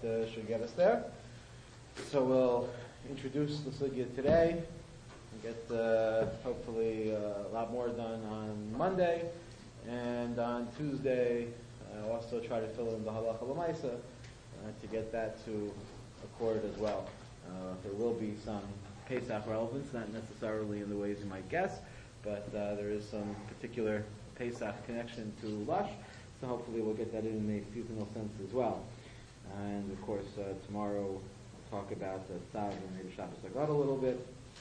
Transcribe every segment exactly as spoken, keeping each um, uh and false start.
uh, should get us there. So we'll introduce the sugya today and get uh, hopefully uh, a lot more done on Monday, and on Tuesday uh, also try to fill in the halacha l'maisa uh, to get that to accord as well. Uh, there will be some Pesach relevance, not necessarily in the ways you might guess, but uh, there is some particular Pesach connection to Lush, so hopefully we'll get that in a seasonal sense as well. And of course, uh, tomorrow we'll talk about the Tzav and maybe Shabbos Lagrad a little bit.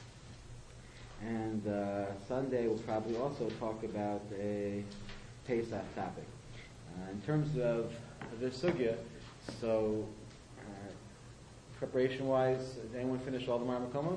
And uh, Sunday we'll probably also talk about a Pesach topic. Uh, in terms of this sugya, so uh, preparation-wise, has anyone finished all the Mar Makomos?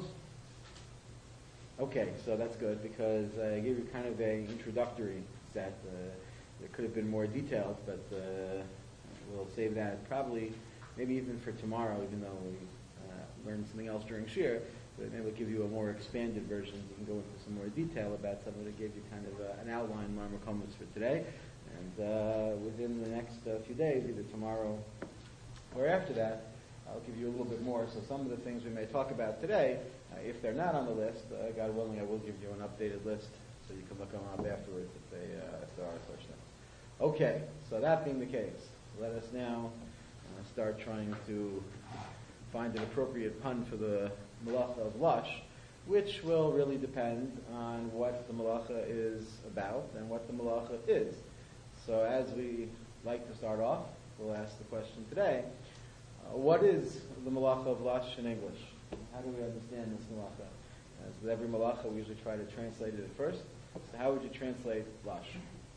Okay, so that's good because uh, I gave you kind of a introductory set. Uh, it could have been more detailed, but uh, we'll save that probably, maybe even for tomorrow, even though we uh, learned something else during Shir. But maybe we'll give you a more expanded version. You can go into some more detail about something that gave you kind of uh, an outline, Mar Makomos, for today. And uh, within the next uh, few days, either tomorrow or after that, I'll give you a little bit more. So some of the things we may talk about today, uh, if they're not on the list, uh, God willing, I will give you an updated list so you can look them up afterwards if, they, uh, if there are such things. Okay, so that being the case, let us now uh, start trying to find an appropriate pun for the malacha of Lush, which will really depend on what the malacha is about and what the malacha is. So as we like to start off, we'll ask the question today, uh, what is the malacha of Lush in English? How do we understand this malacha? As with every malacha, we usually try to translate it at first. So how would you translate Lush?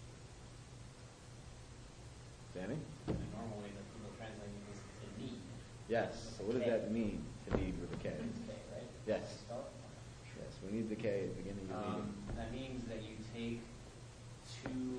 Danny? The normal way that people translate it is to need. Yes. So what does that mean, to need with a K? It's K, right? Yes. Yes, we need the K at the beginning of the Um, meeting. that means that you take two,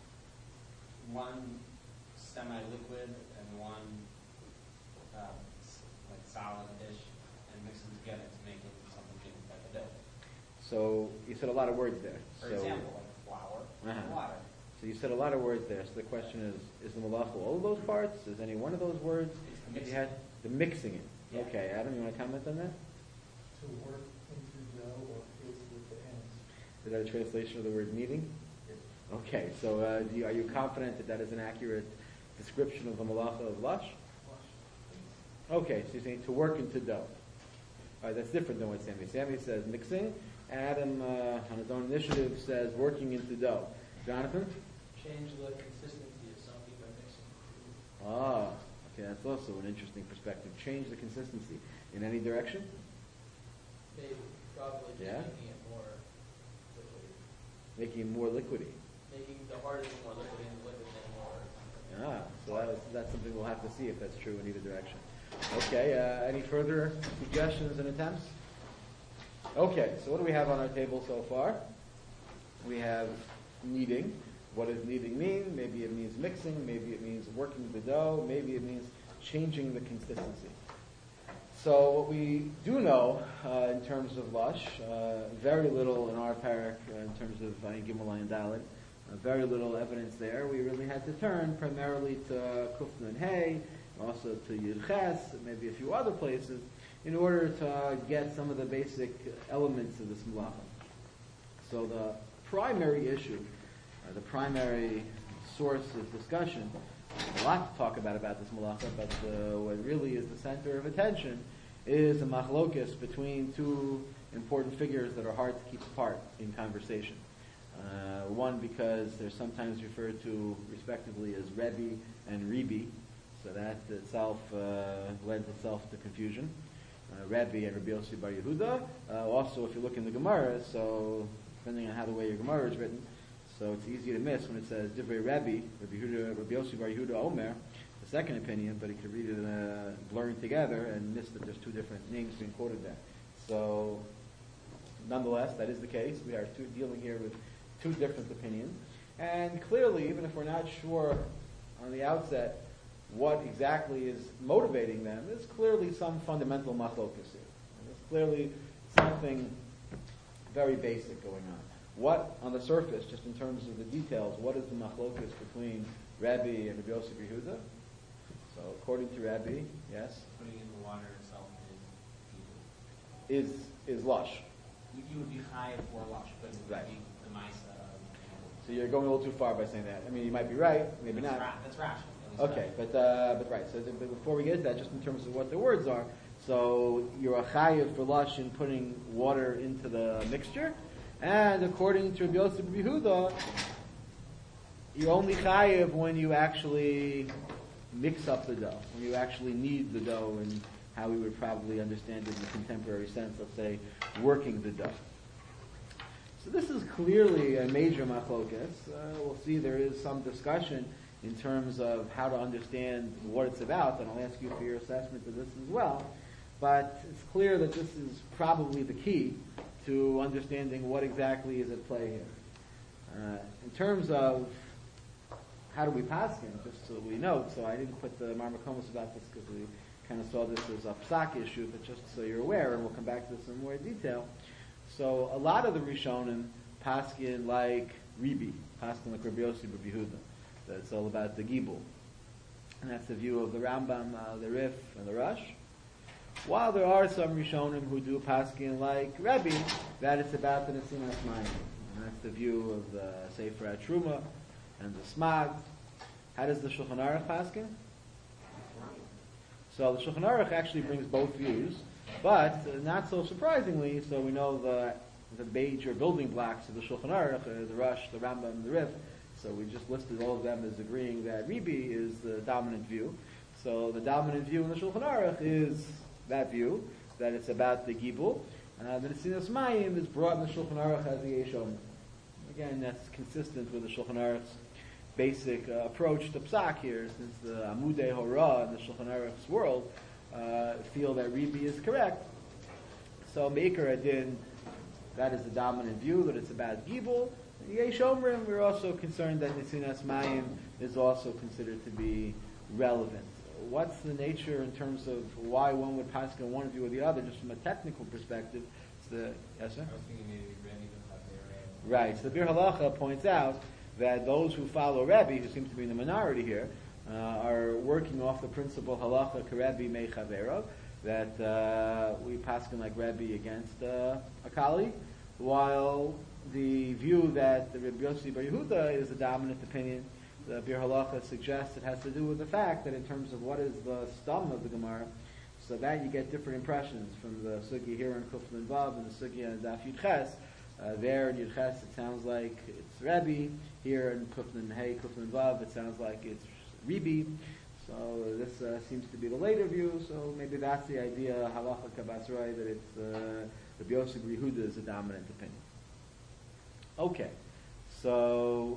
one semi-liquid and one uh, like solid dish, and mix them together to make it something like a dough. So you said a lot of words there. For so, example, like flour Uh-huh. and water. So you said a lot of words there. So the question is, is the malacha all of those parts? Is any one of those words? It's the If you mixing. had the mixing it. Yeah. Okay, Adam, you want to comment on that? To work into dough or paste with the hands. Is that a translation of the word kneading? Okay, so uh, do you, are you confident that that is an accurate description of the malacha of Lush? Okay, so you're saying to work into dough. All right, that's different than what Sammy. Sammy says mixing. Adam, uh, on his own initiative, says working into dough. Jonathan? Change the consistency of something by mixing. Ah, okay, that's also an interesting perspective. Change the consistency in any direction? Maybe, probably just Yeah. making it more liquid. Making it more liquidy. Making the hard thing more liquid and the liquid thing more. Ah, so that was, that's something we'll have to see if that's true in either direction. Okay, uh, any further suggestions and attempts? Okay, so what do we have on our table so far? We have kneading. What does kneading mean? Maybe it means mixing, maybe it means working the dough, maybe it means changing the consistency. So what we do know uh, in terms of Lush, uh, very little in our parak uh, in terms of Ayin Gimel Ayin Dalet, uh, very little evidence there. We really had to turn primarily to Kufna and Hay, also to Yud Ches, maybe a few other places, in order to uh, get some of the basic elements of this malacha. So the primary issue, uh, the primary source of discussion, a lot to talk about about this malacha, but uh, what really is the center of attention is a machlokes between two important figures that are hard to keep apart in conversation. Uh, one because they're sometimes referred to respectively as Rebbe and Ribi, so that itself uh, lends itself to confusion. Uh, Rebbe and Rabbi Yossi Bar Yehuda. Uh, also, if you look in the Gemara, so depending on how the way your Gemara is written, so it's easy to miss when it says Divrei Rebbe, Rabbi Yehuda, Rabbi Yossi Bar Yehuda Omer, the second opinion, but you could read it uh, blurring together and miss that there's two different names being quoted there. So, nonetheless, that is the case. We are two, dealing here with two different opinions. And clearly, even if we're not sure on the outset what exactly is motivating them, there's clearly some fundamental machlokas here. And there's clearly something very basic going on. What, on the surface, just in terms of the details, what is the machlokas between Rabbi and Rabbi Yosef Yehuda? So according to Rabbi, yes, Putting in the water itself is evil. is is lush. You, you would be high for lush, but it would Right. be the Misa. So you're going a little too far by saying that. I mean, you might be right, maybe that's not. Ra- that's rational. At least Okay, rational. but uh, but right. So th- but before we get to that, just in terms of what the words are, so you're a chayiv for lush in putting water into the mixture, and according to Rabbi Yosef Rabbi Yehuda, you're only chayiv when you actually mix up the dough, when you actually knead the dough, and how we would probably understand it in the contemporary sense. Let's say working the dough. So this is clearly a major machlokas. Uh, we'll see there is some discussion in terms of how to understand what it's about, and I'll ask you for your assessment of this as well. But it's clear that this is probably the key to understanding what exactly is at play here. Uh, in terms of how do we paskin, just so we note, so I didn't put the marmakomus about this because we kind of saw this as a psak issue, but just so you're aware, and we'll come back to this in more detail. So a lot of the Rishonim paskin like Ribi, paskin like Rabbi Yossi, Rabbi Yehuda. That's all about the Gibul. And that's the view of the Rambam, uh, the Rif, and the Rush. While there are some Rishonim who do paskin like Rebbe, that it's about the Nesinas Mayim. And that's the view of the Sefer HaTruma and the Smag. How does the Shulchan Aruch paskin? So the Shulchan Aruch actually brings both views, but uh, not so surprisingly, so we know the the major building blocks of the Shulchan Aruch, uh, the Rush, the Rambam, and the Rif. So we just listed all of them as agreeing that Ribi is the dominant view. So the dominant view in the Shulchan Aruch is that view, that it's about the Gibul. Uh, the Nesinas Mayim is brought in the Shulchan Aruch as the Yeshom. Again, that's consistent with the Shulchan Aruch's basic uh, approach to Psak here, since the Amudei Hora in the Shulchan Aruch's world uh, feel that Ribi is correct. So Meikar Adin, that is the dominant view, that it's about Gibul. Yesh Omrim, we're also concerned that Nesinas Mayim is also considered to be relevant. What's the nature in terms of why one would pass on one view or the other, just from a technical perspective? It's the, yes, sir? I was thinking maybe Rebbe would have their Right. So the Bir Halacha points out that those who follow Rebbe, who seem to be in the minority here, uh, are working off the principle Halacha Karebi Mei Chavero, that uh, we paskin like Rebbe against uh, a colleague, while the view that the Rabbi Yossi Bar Yehuda is the dominant opinion, the Bir Halacha suggests it has to do with the fact that in terms of what is the stum of the Gemara, so that you get different impressions from the Sugi here in Kuflan Vav and the Sugi in Daf Yud Ches. Uh, there in Yud Ches it sounds like it's Rebbe. Here in Kuflan Hey, Kuflan Vav, it sounds like it's Ribi. So this uh, seems to be the later view, so maybe that's the idea, Halacha Kabasrai, that it's uh, Rabbi Yossi Bar Yehuda is the dominant opinion. Okay, so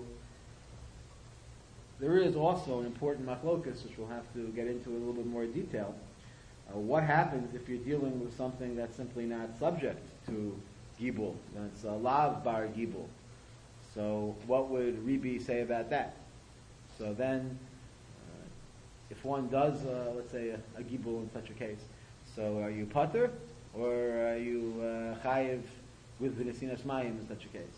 there is also an important machlokus, which we'll have to get into in a little bit more detail. Uh, what happens if you're dealing with something that's simply not subject to Gibul, that's a lav bar Gibul? So what would Ribi say about that? So then, uh, if one does, uh, let's say, a, a Gibul in such a case, so are you pater, or are you uh, chayiv with the Nesinas Mayim in such a case?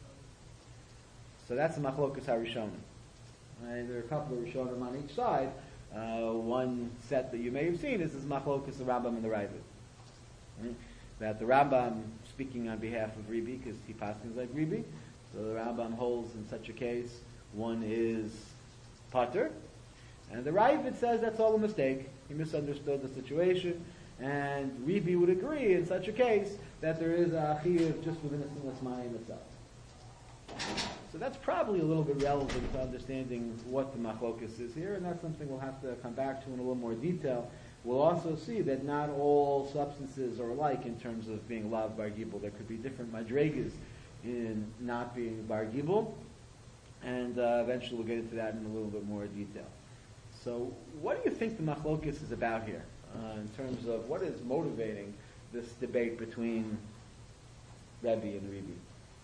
So that's the machlokas harishonim. Right? There are a couple of rishonim on each side. Uh, one set that you may have seen is this machlokas, the Rambam and the Ravid. Right? That the Rambam, speaking on behalf of Ribi, because he passes like Ribi, so the Rambam holds in such a case, one is pater, and the Ravid says that's all a mistake. He misunderstood the situation, and Ribi would agree in such a case that there is a chiyuv just within the Nesinas Mayim itself. So that's probably a little bit relevant to understanding what the machlokas is here, and that's something we'll have to come back to in a little more detail. We'll also see that not all substances are alike in terms of being lav bar gibul. There could be different madregas in not being bar gibul, and uh, eventually we'll get into that in a little bit more detail. So what do you think the machlokas is about here, uh, in terms of what is motivating this debate between Rebbe and Ribi?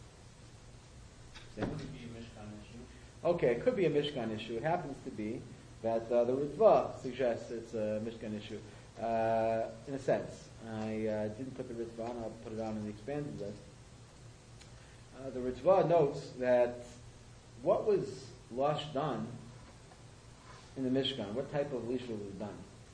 It would be a Mishkan issue. Okay, it could be a Mishkan issue. It happens to be that uh, the Ritva suggests it's a Mishkan issue. Uh, in a sense, I uh, didn't put the Ritva on, I'll put it on in the expanded list. Uh, the Ritva notes that what was Lush done in the Mishkan, what type of lisha was done?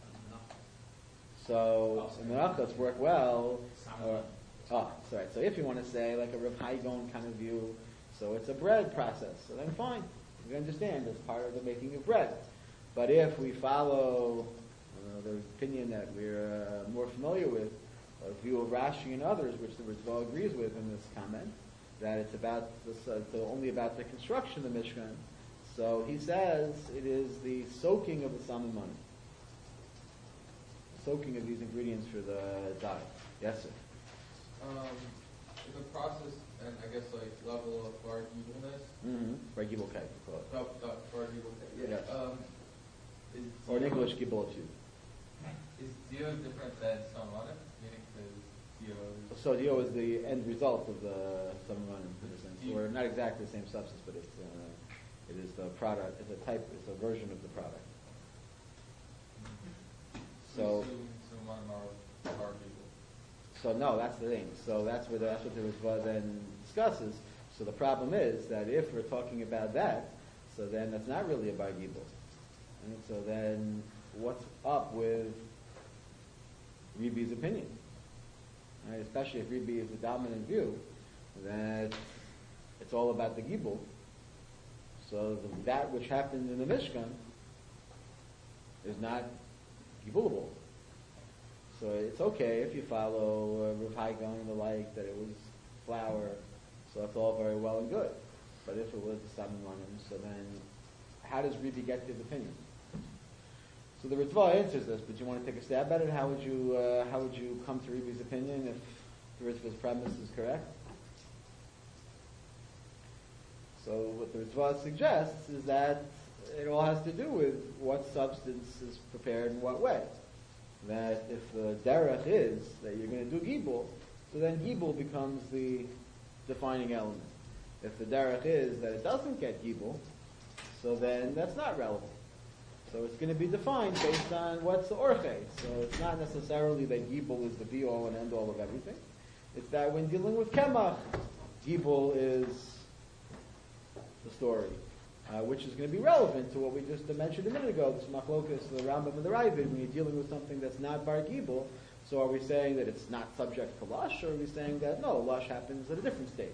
So, the menachos work well, or, oh, sorry, so if you want to say like a Rav Haigon kind of view, so it's a bread process, so then fine, you understand, it's part of the making of bread. But if we follow uh, the opinion that we're uh, more familiar with, a view of Rashi and others, which the Ritva agrees with in this comment, that it's about this, uh, it's only about the construction of the Mishkan. So he says it is the soaking of the samimon, soaking of these ingredients for the dye. Yes, sir. Um, the process and I guess like level of bar evilness. Mm-hmm. Right, gibel kai, we call it. No, no, bar evil. Yeah. Yes. Um, is Or in Dio- English, gibel too. Is Dio different than Salmonim? Meaning because Dio is So dio is the end result of the samimon in a sense, Do you- or not exactly the same substance, but it's uh, it is the product. It's a type. It's a version of the product. So. Salmonim are bar evil. So no, that's the thing. So that's where the, that's what the Ritva then discusses. So the problem is that if we're talking about that, so then that's not really a bar gibel. And so then what's up with Rebbe's opinion? Right? Especially if Rebbe is the dominant view, that it's all about the gibel. So the, that which happened in the Mishkan is not gibelable. So it's okay if you follow uh, Rav Haigon and the like, that it was flour, so that's all very well and good. But if it was the Samimonim, so then how does Rebbe get his opinion? So the Ritva answers this, but you want to take a stab at it? How would you uh, how would you come to Rebbe's opinion if the Ritva's premise is correct? So what the Ritva suggests is that it all has to do with what substance is prepared in what way. That if the derech is that you're going to do gibul, so then gibul becomes the defining element. If the derech is that it doesn't get gibul, so then that's not relevant. So it's going to be defined based on what's the orche. So it's not necessarily that gibul is the be-all and end-all of everything. It's that when dealing with kemach, gibul is the story. Uh, which is going to be relevant to what we just mentioned a minute ago, this machlokas, the Rambam and the Ravid, when you're dealing with something that's not bar gibul. So are we saying that it's not subject to lush, or are we saying that no, lush happens at a different stage?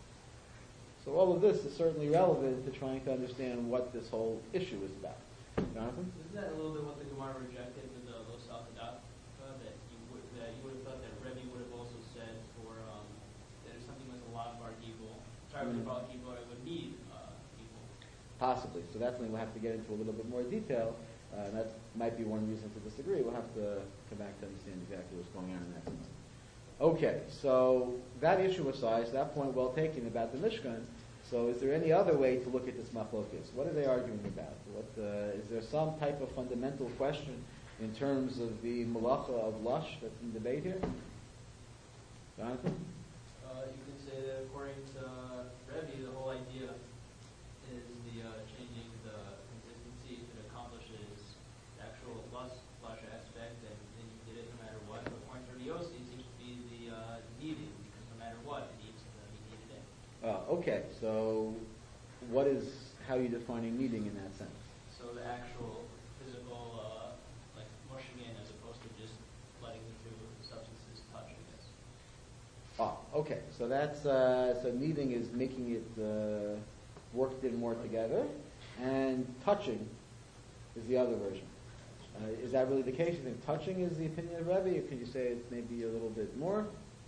So all of this is certainly relevant to trying to understand what this whole issue is about. Jonathan? Isn't that a little bit what the Gemara rejected with the Lo Salkadat? Uh, that you would that you would have thought that Rebbe would have also said for um, that if something was a lot bar gibul, sorry, Mhm. with bar gibul, it would need uh, gibul. Possibly. So that's something we'll have to get into a little bit more detail. Uh, and that might be one reason to disagree. We'll have to come back to understand exactly what's going on in that sense. Okay, so that issue aside, so that point well taken about the Mishkan. So is there any other way to look at this machlokas? What are they arguing about? What, uh, is there some type of fundamental question in terms of the malacha of lush that's in debate here? Jonathan? Uh, you could say that according to Rebbe, the whole idea is the uh, changing the consistency that accomplishes the actual lush, lush aspect, and then you did it no matter what. But according to Rabbi Yossi, it seems to be the uh, needing, because no matter what, it needs to be needed in. Uh, okay, so what is, how are you defining kneading in that sense? So the actual physical, uh, like mushing in, as opposed to just letting the two substances touch, I guess. Ah, okay, so that's, uh, so kneading is making it uh, worked in more together, and touching is the other version. Uh, is that really the case? You think touching is the opinion of Rebbe, or could you say it's maybe a little bit more?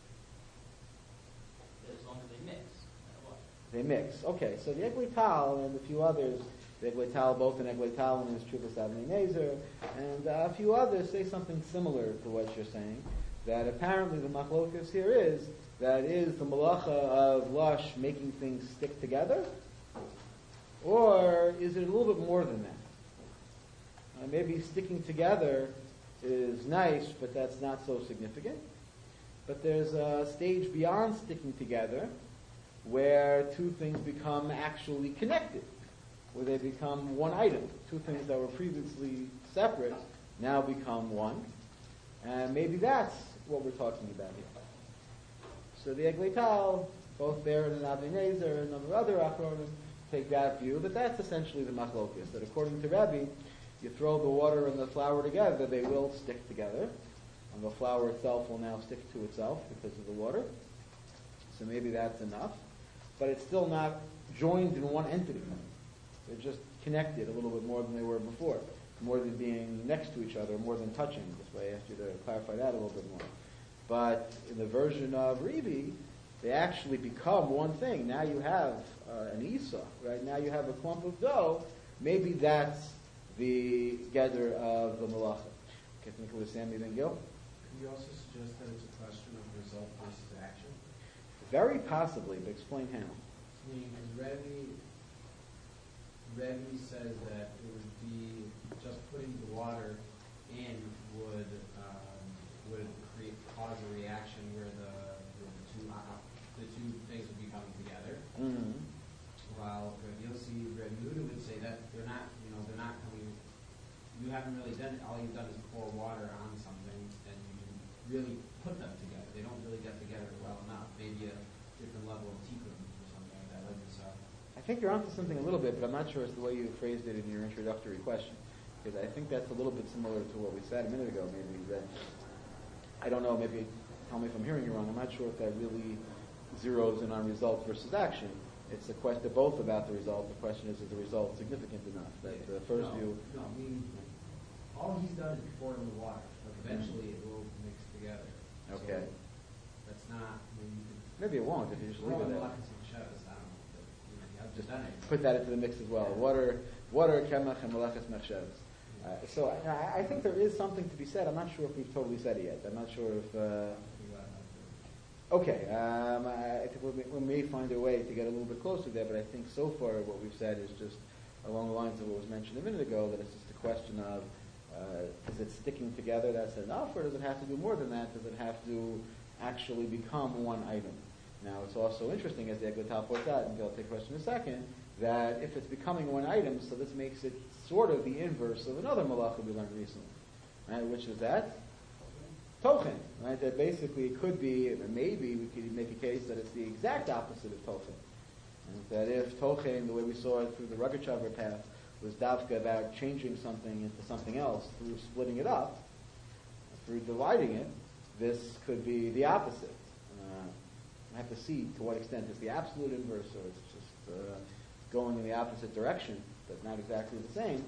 As long as they mix, no matter what. They mix. Okay, so the Eglei Tal and a few others, the Eglei Tal, both in Eglei Tal and his Chuvas Avnei Nezer, and uh, a few others say something similar to what you're saying, that apparently the machlokas here is, that is the malacha of lush making things stick together, or is it a little bit more than that? Uh, maybe sticking together is nice, but that's not so significant. But there's a stage beyond sticking together where two things become actually connected, where they become one item. Two things that were previously separate now become one. And maybe that's what we're talking about here. So the Eglei Tal, both there and in Avnei Nezer and a number of other Achronim, take that view, but that's essentially the machlokas, that according to Rebbe, You throw the water and the flour together, they will stick together. And the flour itself will now stick to itself because of the water. So maybe that's enough. But it's still not joined in one entity. They're just connected a little bit more than they were before. More than being next to each other, more than touching. This way I asked you to clarify that a little bit more. But in the version of Revi, they actually become one thing. Now you have uh, an Isa, right? Now you have a clump of dough. Maybe that's the gather of the malacha. Okay, think it was Sammy then Gil. Can you also suggest that it's a question of result versus action? Very possibly, but explain how. Meaning, because Rebbe, Rebbe says that it would be just putting the water in would um, would create cause a reaction where the, the two uh, the two things would be coming together. Mm-hmm. While Rebbe Yossi, Rebbe Yehuda would say that they're not, you know, they're not coming. You haven't really done it. All you've done is pour water on something, and you can really put them together. They don't really get together well enough. Maybe a different level of tikkun or something like that, like this. Uh, I think you're onto something a little bit, but I'm not sure it's the way you phrased it in your introductory question. Because I think that's a little bit similar to what we said a minute ago, maybe, that, I don't know, maybe tell me if I'm hearing you wrong, I'm not sure if that really zeroes in on result versus action. It's a question, they're both about the result. The question is, is the result significant enough? That the first no, view... No, I mean, all he's done is pour in the water. But eventually it will mix together. Okay. So that's not, I mean, you can... Maybe it won't if you just leave it there. I don't know, but, you know, I've just done it. Put that into the mix as well. Water, water, kemach, and malachas mechshavs. Uh, so I, I think there is something to be said. I'm not sure if we've totally said it yet. I'm not sure if... Uh, okay, um, I think we may, we may find a way to get a little bit closer there, but I think so far what we've said is just along the lines of what was mentioned a minute ago, that it's just a question of uh, is it sticking together, that's enough, or does it have to do more than that? Does it have to actually become one item? Now, it's also interesting, as the Eglatal points out, and I'll take a question in a second, that if it's becoming one item, so this makes it sort of the inverse of another malacha we learned recently, right? Which is that Tochen, right? That basically it could be, maybe we could make a case that it's the exact opposite of Tochen. And that if Tochen, the way we saw it through the Rogachover path, was davka about changing something into something else through splitting it up, through dividing it, this could be the opposite. Uh, I have to see to what extent it's the absolute inverse, or it's just uh, going in the opposite direction, but not exactly the same.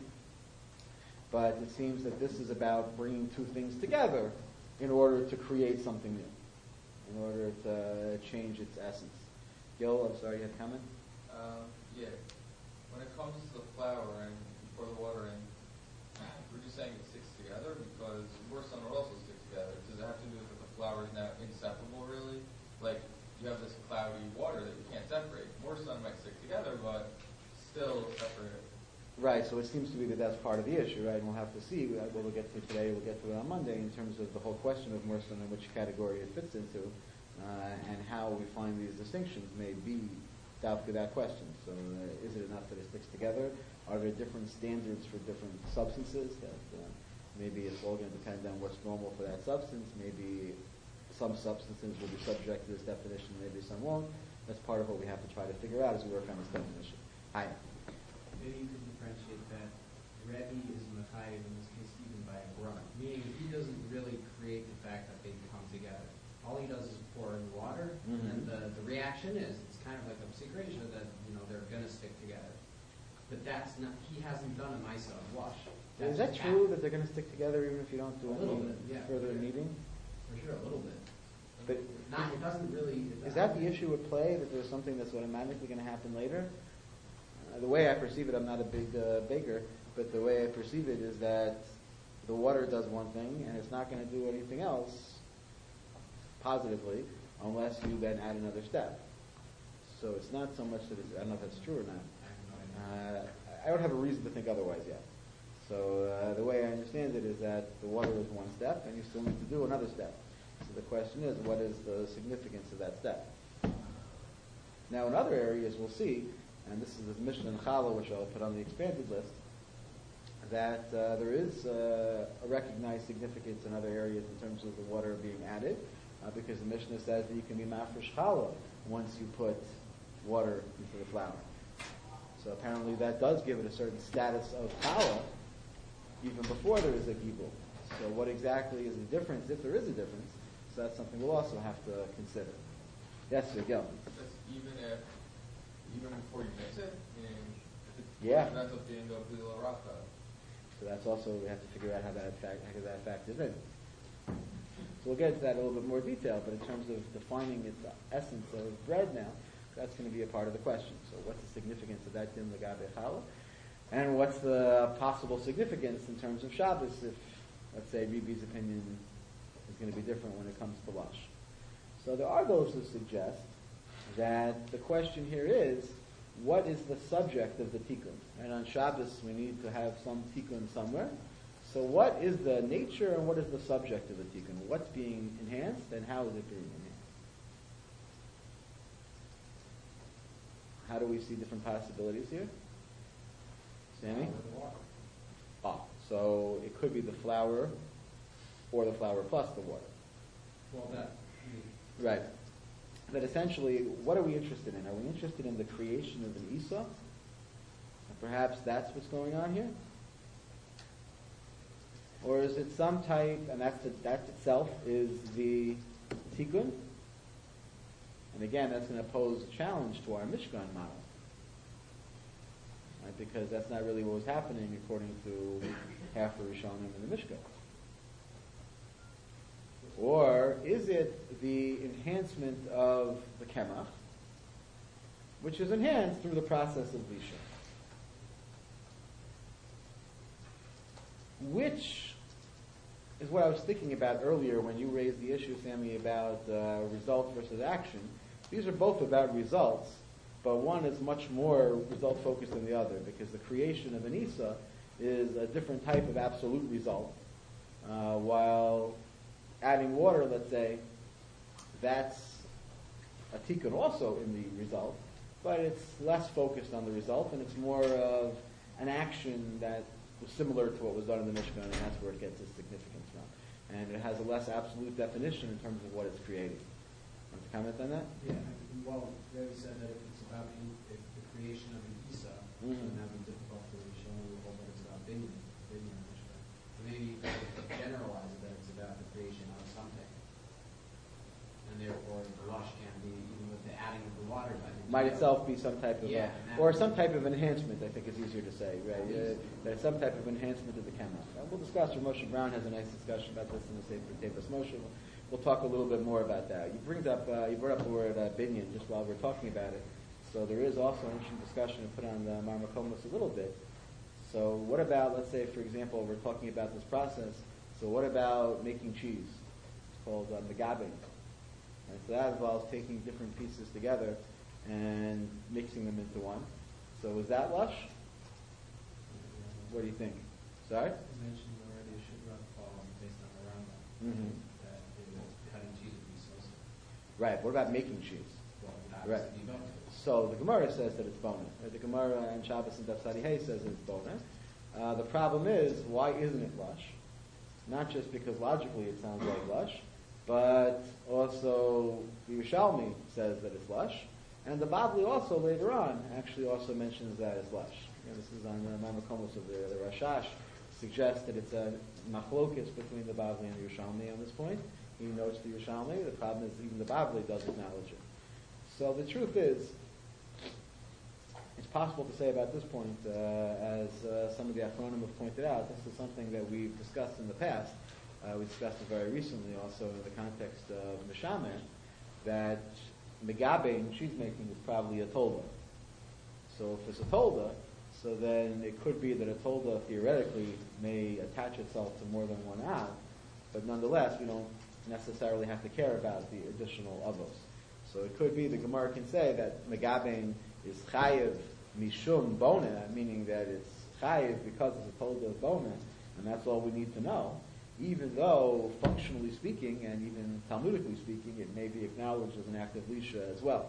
But it seems that this is about bringing two things together in order to create something new, in order to change its essence. Gil, I'm sorry, you had a comment? Um, yeah. When it comes to the flour and you pour the water in, we're just saying it sticks together because more sun would also stick together. Does it have to do with that the flour is now inseparable, really? Like, you have this cloudy water that you can't separate. More sun might stick together, but still separate. Right, so it seems to be that that's part of the issue, right? And we'll have to see, what we'll get to today, we'll get to it on Monday, in terms of the whole question of Mursan and which category it fits into, uh, and how we find these distinctions may be davka that question. So uh, is it enough that it sticks together? Are there different standards for different substances? That uh, maybe it's all going to depend on what's normal for that substance. Maybe some substances will be subject to this definition, maybe some won't. That's part of what we have to try to figure out as we work on this definition. Hi. Maybe you could differentiate that Rebbe is Machayev in this case even by a brother, meaning he doesn't really create the fact that they come together. All he does is pour in water, Mm-hmm. and the, the reaction is, it's kind of like a secretion that, you know, they're going to stick together. But that's not, he hasn't done a Misa of wash. Is that true that they're going to stick together even if you don't do A any little bit, yeah. further kneading? For sure, a little bit. But Not, it doesn't really... It is that the issue at play, that there's something that's automatically going to happen later? Uh, the way I perceive it, I'm not a big uh, baker, but the way I perceive it is that the water does one thing, and it's not going to do anything else positively unless you then add another step. So it's not so much that it's, I don't know if that's true or not. Uh, I don't have a reason to think otherwise yet. So uh, the way I understand it is that the water is one step, and you still need to do another step. So the question is, what is the significance of that step? Now, in other areas, we'll see, and this is the Mishnah in Chala, which I'll put on the expanded list, that uh, there is uh, a recognized significance in other areas in terms of the water being added, uh, because the Mishnah says that you can be mafresh challah once you put water into the flour. So apparently that does give it a certain status of challah, even before there is a gibel. So what exactly is the difference, if there is a difference? So that's something we'll also have to consider. Yes, sir, go. That's even if, even before you mix it, meaning if it Yeah. ends up being a Bila Raka. So that's also, we have to figure out how that fact, how that factors in. So we'll get into that in a little bit more detail, but in terms of defining its essence of bread now, that's going to be a part of the question. So what's the significance of that din legabe challah? And what's the possible significance in terms of Shabbos if, let's say, Rebbe's opinion is going to be different when it comes to lush? So there are those who suggest that the question here is, what is the subject of the tikkun? And on Shabbos we need to have some tikkun somewhere. So what is the nature and what is the subject of the tikkun? What's being enhanced and how is it being enhanced? How do we see different possibilities here? Sammy? Ah, so it could be the flour or the flour plus the water. Well, that, Right. But essentially, what are we interested in? Are we interested in the creation of an Isa? And perhaps that's what's going on here? Or is it some type, and that's that itself is the tikkun? And again, that's going to pose a challenge to our Mishkan model. Right? Because that's not really what was happening according to half the Rishonim in the Mishkan. Or is it the enhancement of the Kemach, which is enhanced through the process of Lisha? Which is what I was thinking about earlier when you raised the issue, Sammy, about uh, results versus action. These are both about results, but one is much more result-focused than the other, because the creation of an Isa is a different type of absolute result, uh, while adding water, let's say, that's a tikkun also in the result, but it's less focused on the result, and it's more of an action that was similar to what was done in the Mishkan, and that's where it gets its significance from. And it has a less absolute definition in terms of what it's creating. Want to comment on that? yeah, well, Rebbe said that if it's about in- if the creation of an Isa, Mhm. then that would be difficult for the Rishonim to hold that it's about binyan, binyan Mishkan. So maybe you could generalize it that it's about the creation of something. And therefore, the lush can be, even with the adding of the water, but Might itself be some type of, Yeah, a, and or that- some type of enhancement, I think is easier to say, right? Uh, there's some type of enhancement of the Kemach. Uh, we'll discuss, or Moshe Brown has a nice discussion about this in the Sefer Tevis Moshe. We'll, we'll talk a little bit more about that. You bring up, uh, you brought up the word uh, binyan just while we're talking about it. So there is also an interesting discussion to put on the Marmakomos a little bit. So what about, let's say, for example, we're talking about this process. So what about making cheese? It's called uh, megabe. And so that involves taking different pieces together and mixing them into one. So is that lush? What do you think? Sorry? You mentioned already it should run fall based on the Rambam, Mm-hmm. that it was cutting cheese would be so, Right. What about making cheese? well, not Right. you don't. So the Gemara says that it's bona. Right? The Gemara and Shabbos and Daf Sadi Hay says that it's bona. Uh, the problem is, why isn't it lush? Not just because logically it sounds like lush, but also the Yerushalmi says that it's lush, and the Babli also later on actually also mentions that as lush. And this is on the Mamakomos of the, the Rashash, suggests that it's a machlokis between the Babli and the Yerushalmi on this point. He notes the Yerushalmi. The problem is even the Babli does acknowledge it. So the truth is, it's possible to say about this point, uh, as uh, some of the Achronim have pointed out, this is something that we've discussed in the past. Uh, we discussed it very recently also in the context of Mishamer, that Megabe in cheese making is probably a tolda. So if it's a tolda, so then it could be that a tolda theoretically may attach itself to more than one av, but nonetheless we don't necessarily have to care about the additional avos. So it could be the Gemara can say that Megabe is chayiv mishum bona, meaning that it's chayiv because it's a tolda of bona, and that's all we need to know. Even though, functionally speaking, and even Talmudically speaking, it may be acknowledged as an act of lisha as well.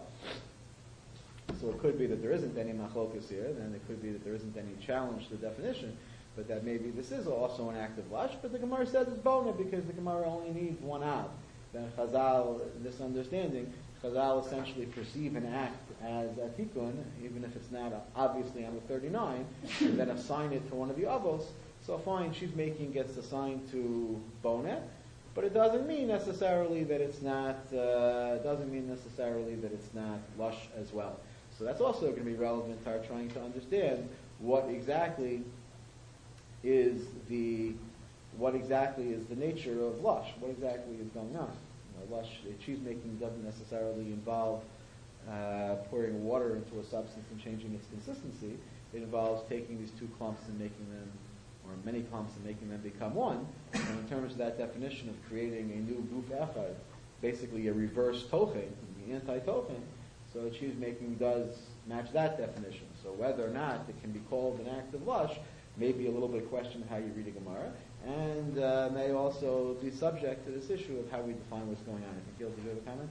So it could be that there isn't any machlokas here, then it could be that there isn't any challenge to the definition, but that maybe this is also an act of lush, but the Gemara says it's bona because the Gemara only needs one av. Then Chazal, this understanding, Chazal essentially perceive an act as a tikkun, even if it's not obviously on the thirty-nine, and then assign it to one of the avos. So fine, she's making gets assigned to bonet, but it doesn't mean necessarily that it's not. Uh, doesn't mean necessarily that it's not lush as well. So that's also going to be relevant to our trying to understand what exactly is the what exactly is the nature of lush. What exactly is going on? You know, lush cheese making doesn't necessarily involve uh, pouring water into a substance and changing its consistency. It involves taking these two clumps and making them, or many clumps and making them become one. And in terms of that definition of creating a new guf echad, basically a reverse tochen, the anti-tochen, so cheese making does match that definition. So whether or not it can be called an act of lush may be a little bit of a question of how you read a Gemara, and uh, may also be subject to this issue of how we define what's going on. I think Gil, did you have a comment?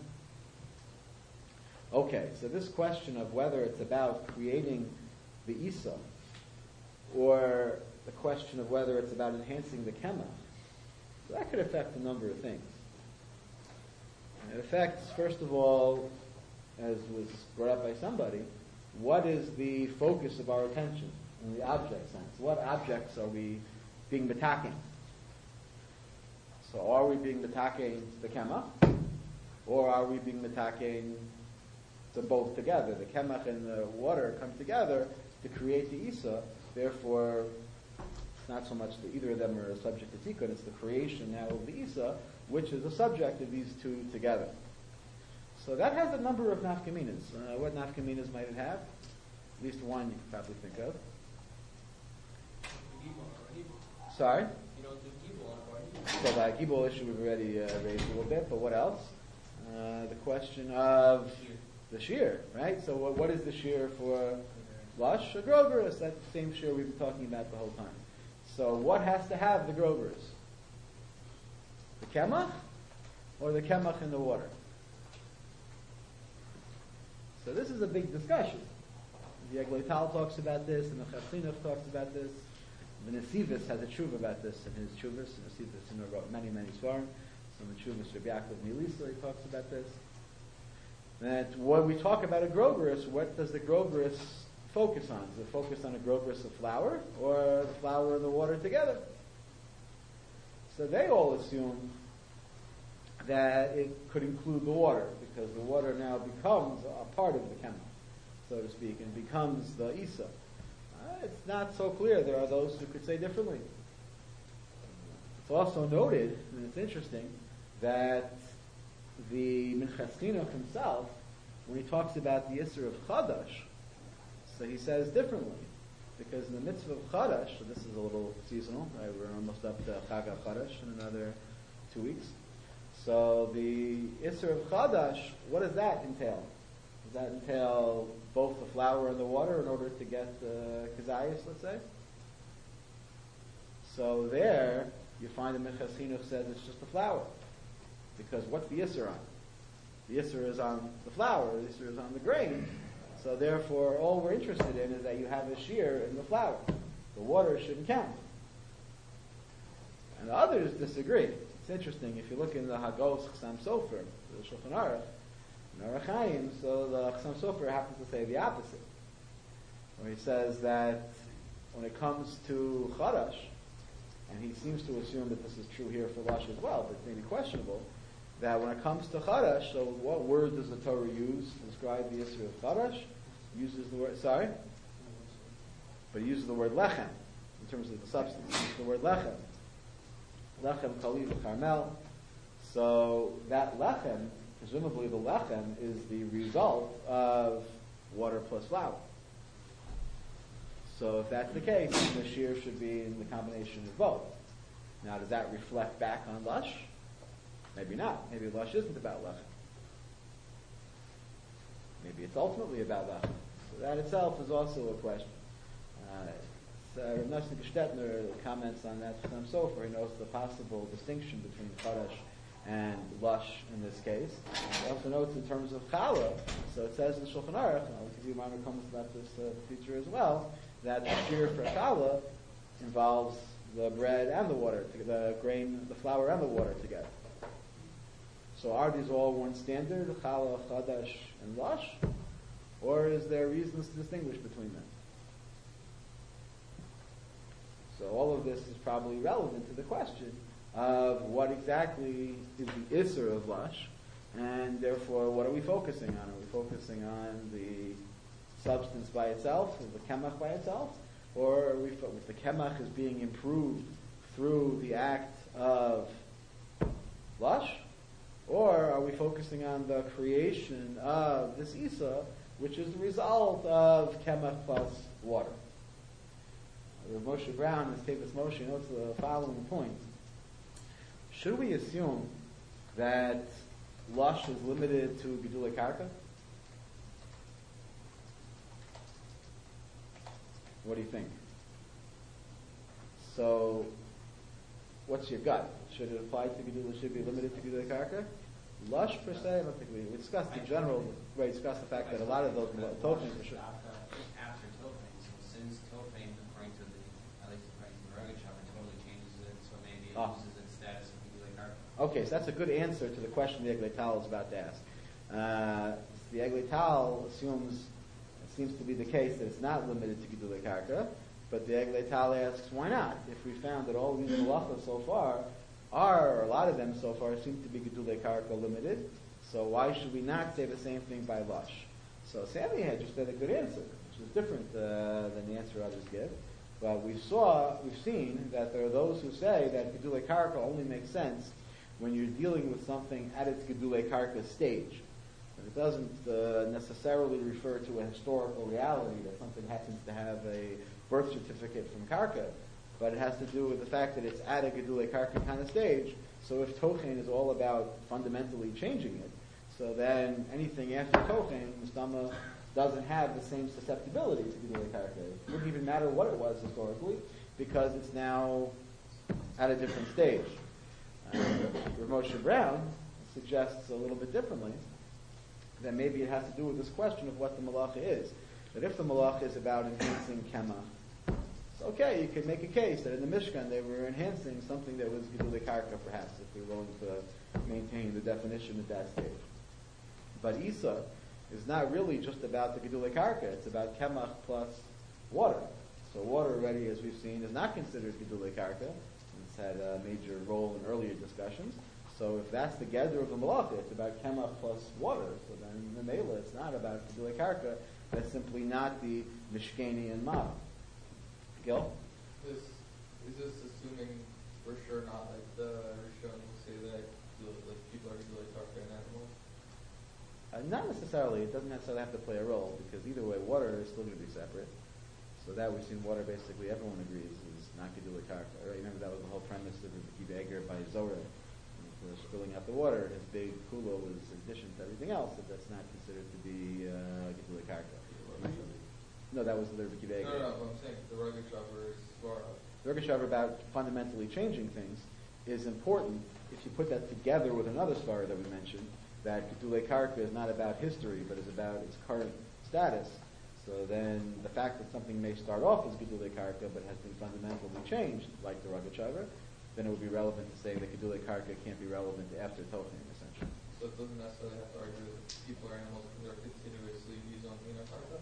Okay, so this question of whether it's about creating the Isa, or the question of whether it's about enhancing the Kemach, so that could affect a number of things. And it affects, first of all, as was brought up by somebody, what is the focus of our attention in the object sense? What objects are we being metaking? So are we being metaking the Kemach, or are we being metaking to both together? The Kemach and the water come together to create the Isa, therefore it's not so much that either of them are subject to Tikkun, it's the creation now of the Isa, which is the subject of these two together. So that has a number of nafkaminas. Uh, what nafkaminas might it have? At least one you could probably think of. Sorry? You don't do gibel on So the gibel issue we've already uh, raised a little bit, but what else? Uh, the question of the shear, right? So what, what is the shear for lush? A grogeris. That's the same shear we've been talking about the whole time. So what has to have the grogeris? The kemach or the kemach in the water? So this is a big discussion. The Eglei Tal talks about this, and the Chassinuch talks about this. The Nesivis has a tshuva about this in his tshuvas. The Nesivis you know, wrote many, many svarim. So in the tshuvas Rabbi Yaakov Milisa, he talks about this. That when we talk about a grogeris, what does the grogeris focus on? Does it focus on a grogeris of flour, or the flour and the water together? So they all assume that it could include the water, because the water now becomes a part of the kemach, so to speak, and becomes the Isa. Uh, it's not so clear. There are those who could say differently. It's also noted, and it's interesting, that the Minchas Chinuch himself, when he talks about the Isser of Chadash, so he says differently, because in the mitzvah of Chadash, so this is a little seasonal, right? We're almost up to Chag HaChadash in another two weeks. So the Isser of Chadash, what does that entail? Does that entail both the flour and the water in order to get the Kazayas, let's say? So there, you find the Minchas Chinuch says it's just the flour. Because what's the Isser on? The Isser is on the flour, the Isser is on the grain. So therefore, all we're interested in is that you have a shear in the flour. The water shouldn't count. And the others disagree. It's interesting, if you look in the Hagos Chsam Sofer, the Shulchan Aruch, in Orach Chaim, so the Chsam Sofer happens to say the opposite. Where he says that when it comes to Chadash, and he seems to assume that this is true here for Lush as well, but it may be questionable, that when it comes to Chadash, so what word does the Torah use to describe the Yisra of Chadash? It uses the word, sorry? But it uses the word lechem, in terms of the substance. It uses the word lechem. Lechem, kaliv, carmel. So that lechem, presumably the lechem, is the result of water plus flour. So if that's the case, then the shear should be in the combination of both. Now, does that reflect back on lush? Maybe not. Maybe lush isn't about lechem. Maybe it's ultimately about lechem. So that itself is also a question. Uh, so Nosson Gestetner comments on that Chsam Sofer. He knows the possible distinction between Chadash and lush in this case. He also notes in terms of challah, so it says in Shulchan Aruch, and I'll give you minor comments about this uh, future as well, that the shear for challah involves the bread and the water, the grain, the flour and the water together. So are these all one standard, challah, chadash, and lush? Or is there reasons to distinguish between them? So So all of this is probably relevant to the question of what exactly is the Isser of Lush, and therefore what are we focusing on? Are we focusing on the substance by itself, the Kemach by itself, or are we fo- if the Kemach is being improved through the act of Lush, or are we focusing on the creation of this Isa, which is the result of Kemach plus water? Rav Moshe Brown, in his Tevis Moshe, notes the following point. Should we assume that Lush is limited to Gedulei Karka? What do you think? So, what's your gut? Should it apply to Gedulei, should it be limited to Gedulei Karka? Lush per se, I don't think we, we discussed in general, we discussed the fact that a lot of those token for sure. After Tofane, so since Tofane, according to the, at least according to the Rogachover, totally changes it, so maybe it Ah. loses its status of Gedulei Karka. Okay, so that's a good answer to the question the Eglei Tal is about to ask. Uh, the Eglei Tal assumes, it seems to be the case that it's not limited to Gedulei Karka, but the Eglei Tal asks, why not? If we found that all these malachas so far are, or a lot of them so far, seem to be Gedulei Karka limited, so why should we not say the same thing by Lush? So Sammy had just said a good answer, which is different uh, than the answer others give. But we saw, we've seen that there are those who say that Gedulei Karka only makes sense when you're dealing with something at its Gedulei Karka stage. And it doesn't uh, necessarily refer to a historical reality that something happens to have a birth certificate from Karka, but it has to do with the fact that it's at a Gedulei Karka kind of stage. So if Tochen is all about fundamentally changing it, so then anything after Tochen, Mustama doesn't have the same susceptibility to Gedulei Karka. It wouldn't even matter what it was historically, because it's now at a different stage. Uh, Rav Moshe Brown suggests a little bit differently, that maybe it has to do with this question of what the malacha is. That if the malacha is about enhancing Kemach, so okay, you could make a case that in the Mishkan they were enhancing something that was Gedulei Karka, perhaps, if we were willing to maintain the definition at that stage. But Isa is not really just about the Gedulei Karka, it's about Kemach plus water. So water already, as we've seen, is not considered Gedulei Karka. It's had a major role in earlier discussions. So if that's the gather of the malacha, it's about Kemach plus water, so then in the Mela it's not about Gedulei Karka, that's simply not the Mishkanian model. Gil? This, is this assuming for sure not like the Rishon will say that like people are Gedulei Karka and animals? Uh, not necessarily. It doesn't necessarily have to play a role, because either way, water is still going to be separate. So that we've seen water, basically everyone agrees, is not Gedulei Karka. Right? Remember that was the whole premise of the Kiva by Zorah. For spilling out the water, his big kulo was in addition to everything else, that that's not considered to be uh, Gedulei Karka. No, that was the Rebbe No, no, no, what I'm saying, the Rogachover is Svara. The Rogachover about fundamentally changing things is important if you put that together with another svara that we mentioned, that Gedulei Karka is not about history, but is about its current status. So then the fact that something may start off as Gedulei Karka, but has been fundamentally changed, like the Rogachover, then it would be relevant to say that Gedulei Karka can't be relevant after Tochen, essentially. So it doesn't necessarily have to argue that people or animals because they're continuously used on Lina Karka?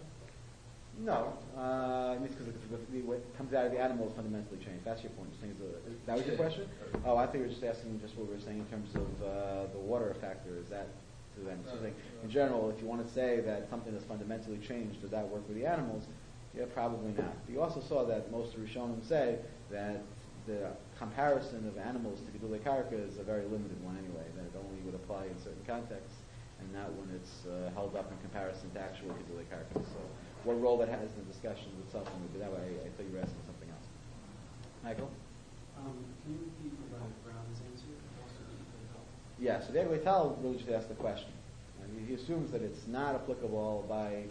No, uh, it's because what comes out of the animal is fundamentally changed. That's your point. You're saying is, is that was your Yeah. question? Oh, I think you were just asking just what we were saying in terms of uh, the water factor. Is that to them? So No, like, no. in general, if you want to say that something is fundamentally changed, does that work with the animals? Yeah, probably not. But you also saw that most of Rishonim say that the comparison of animals to Gedulei Karka is a very limited one anyway, that it only would apply in certain contexts and not when it's uh, held up in comparison to actual Gedulei Karka. So what role that has in the discussion itself, and that way I, I thought you were asking something else. Michael? Um, can you repeat Rabbi Brown's answer? Also, the Eglei Yeah, so the Eglei Tal really just asked the question. And he, he assumes that it's not applicable by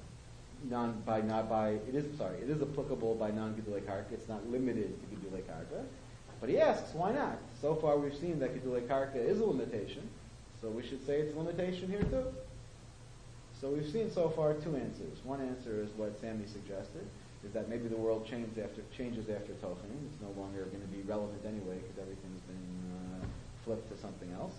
non by not by it is sorry, it is applicable by non Gedulei Karka. It's not limited to Gedulei Karka. But he asks, why not? So far we've seen that Gedulei Karka is a limitation, so we should say it's a limitation here too. So we've seen so far two answers. One answer is what Sammy suggested, is that maybe the world changes after changes after Tochen. It's no longer going to be relevant anyway because everything's been uh, flipped to something else.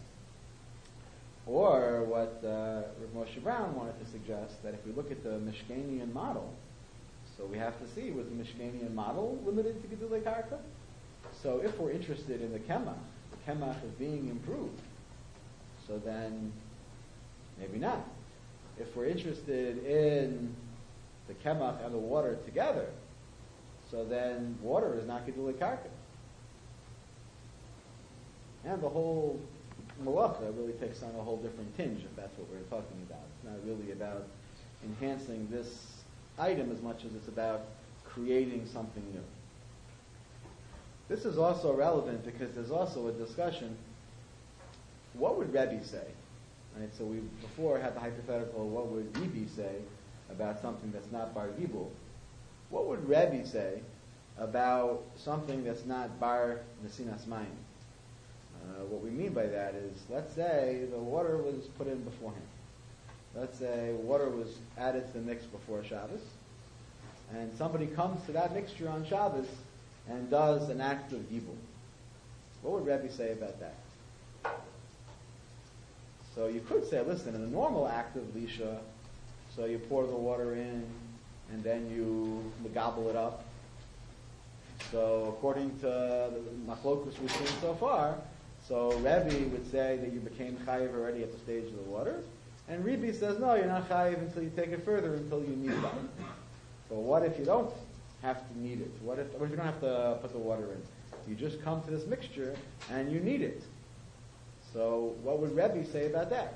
Or what uh, Rav Moshe Brown wanted to suggest, that if we look at the Mishkanian model, so So we have to see, was the Mishkanian model limited to Gedulei Karka? So if we're interested in the Kemach, the Kemach is being improved, so then maybe not. If we're interested in the Kemach and the water together, so then water is not Gedulei Karka. And the whole Malacha really takes on a whole different tinge, if that's what we're talking about. It's not really about enhancing this item as much as it's about creating something new. This is also relevant because there's also a discussion, what would Rebbe say? Right, so we before had the hypothetical, what would Rebbe say about something that's not Bar Gibul? What would Rebbe say about something that's not Bar Nesinas Mayim? Uh, what we mean by that is, let's say the water was put in beforehand. Let's say water was added to the mix before Shabbos, and somebody comes to that mixture on Shabbos and does an act of Gibul. What would Rebbe say about that? So you could say, listen, in a normal act of Lisha, so you pour the water in, and then you gobble it up. So according to the Machlokus we've seen so far, so Rebbe would say that you became chayiv already at the stage of the water, and Rebbe says, no, you're not chayiv until you take it further, until you need that. So what if you don't have to knead it? What if, what if you don't have to put the water in? You just come to this mixture, and you knead it. So what would Rebbe say about that?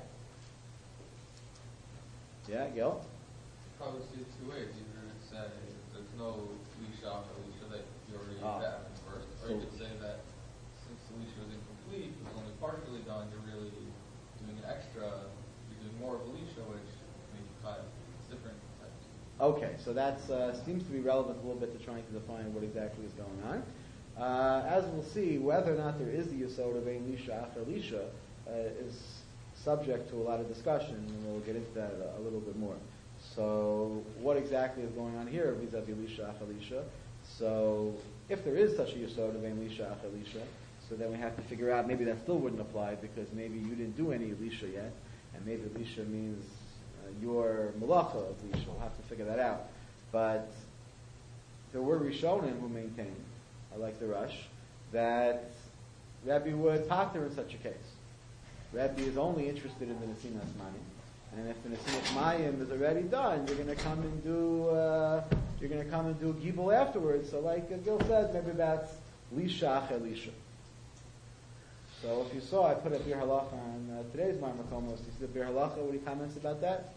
Yeah, Gil? Probably see it two ways. Either say there's no Lisha or Lisha that you already Ah. that happened first, or So- you could say that since the Lisha was incomplete, it was only partially done, you're really doing an extra, you're doing more of a Lisha, which maybe kind of it's different types. Okay, so that uh, seems to be relevant a little bit to trying to define what exactly is going on. Uh, as we'll see, whether or not there is the Yesod of Ein Lisha Acher Lisha uh, is subject to a lot of discussion, and we'll get into that a, a little bit more. So, what exactly is going on here vis-a-vis Lisha Acher Lisha? So, if there is such a Yesod of Ein Lisha Acher Lisha, so then we have to figure out, maybe that still wouldn't apply because maybe you didn't do any Lisha yet, and maybe Lisha means uh, your Malacha of Lisha. We'll have to figure that out. But there were Rishonim who maintained, I like the Rush, that Rebbe would pater in such a case. Rebbe is only interested in the Nesinas Mayim, and if the Nesinas Mayim is already done, you're going to come and do uh, you're going to come and do Gibel afterwards. So, like Gil said, maybe that's Lisha Acher Lisha. So, if you saw, I put a Bir Halacha on uh, today's Mar Makomos. You see the Bir Halacha? What he comments about that?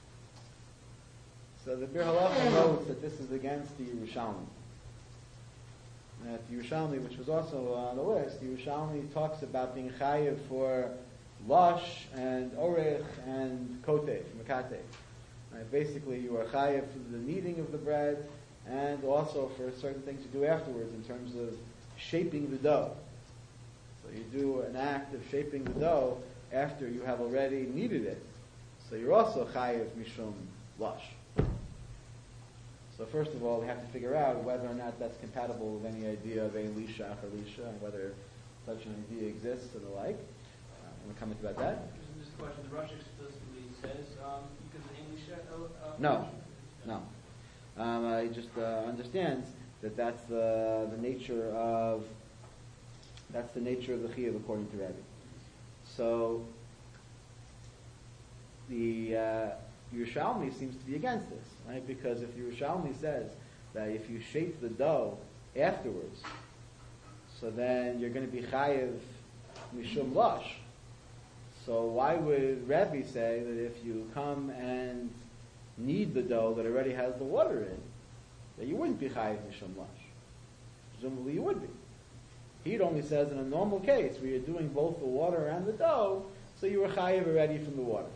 So the Bir Halacha notes that this is against the Yerushalmi. That the Yerushalmi, which was also on the list, the Yerushalmi talks about being chayiv for lush and orech and kotev, mekateh. Right? Basically, you are chayiv for the kneading of the bread and also for certain things you do afterwards in terms of shaping the dough. So you do an act of shaping the dough after you have already kneaded it. So you're also chayiv mishum lush. So first of all, we have to figure out whether or not that's compatible with any idea of a Lisha Acher Lisha, and whether such an idea exists and the like. Uh, want to comment about that? Just this question, the Rush explicitly says, um, because of English, uh, uh, No, no. Um, I just uh, understands that that's the the nature of that's the nature of the chiyuv according to Rebbe. So the uh, Yerushalmi seems to be against this, right? Because if Yerushalmi says that if you shape the dough afterwards, so then you're going to be chayiv mishum lush. So why would Rebbe say that if you come and knead the dough that already has the water in, that you wouldn't be chayiv mishum lush? Presumably you would be. He only says in a normal case where you're doing both the water and the dough, so you were chayiv already from the water.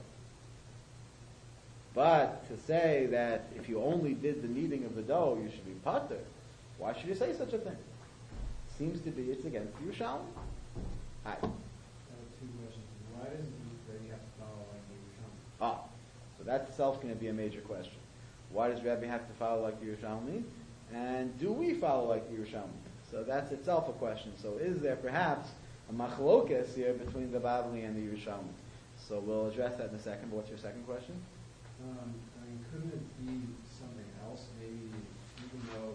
But to say that if you only did the kneading of the dough, you should be pater, why should you say such a thing? Seems to be it's against Yerushalmi. Hi. I have two questions. Why doesn't Rebbe have to follow like the Yerushalmi? Ah, so that's itself going to be a major question. Why does Rebbe have to follow like the Yerushalmi? And do we follow like the Yerushalmi? So that's itself a question. So is there perhaps a machlokas here between the Bavli and the Yerushalmi? So we'll address that in a second. But what's your second question? Um, I mean, couldn't it be something else? Maybe even though,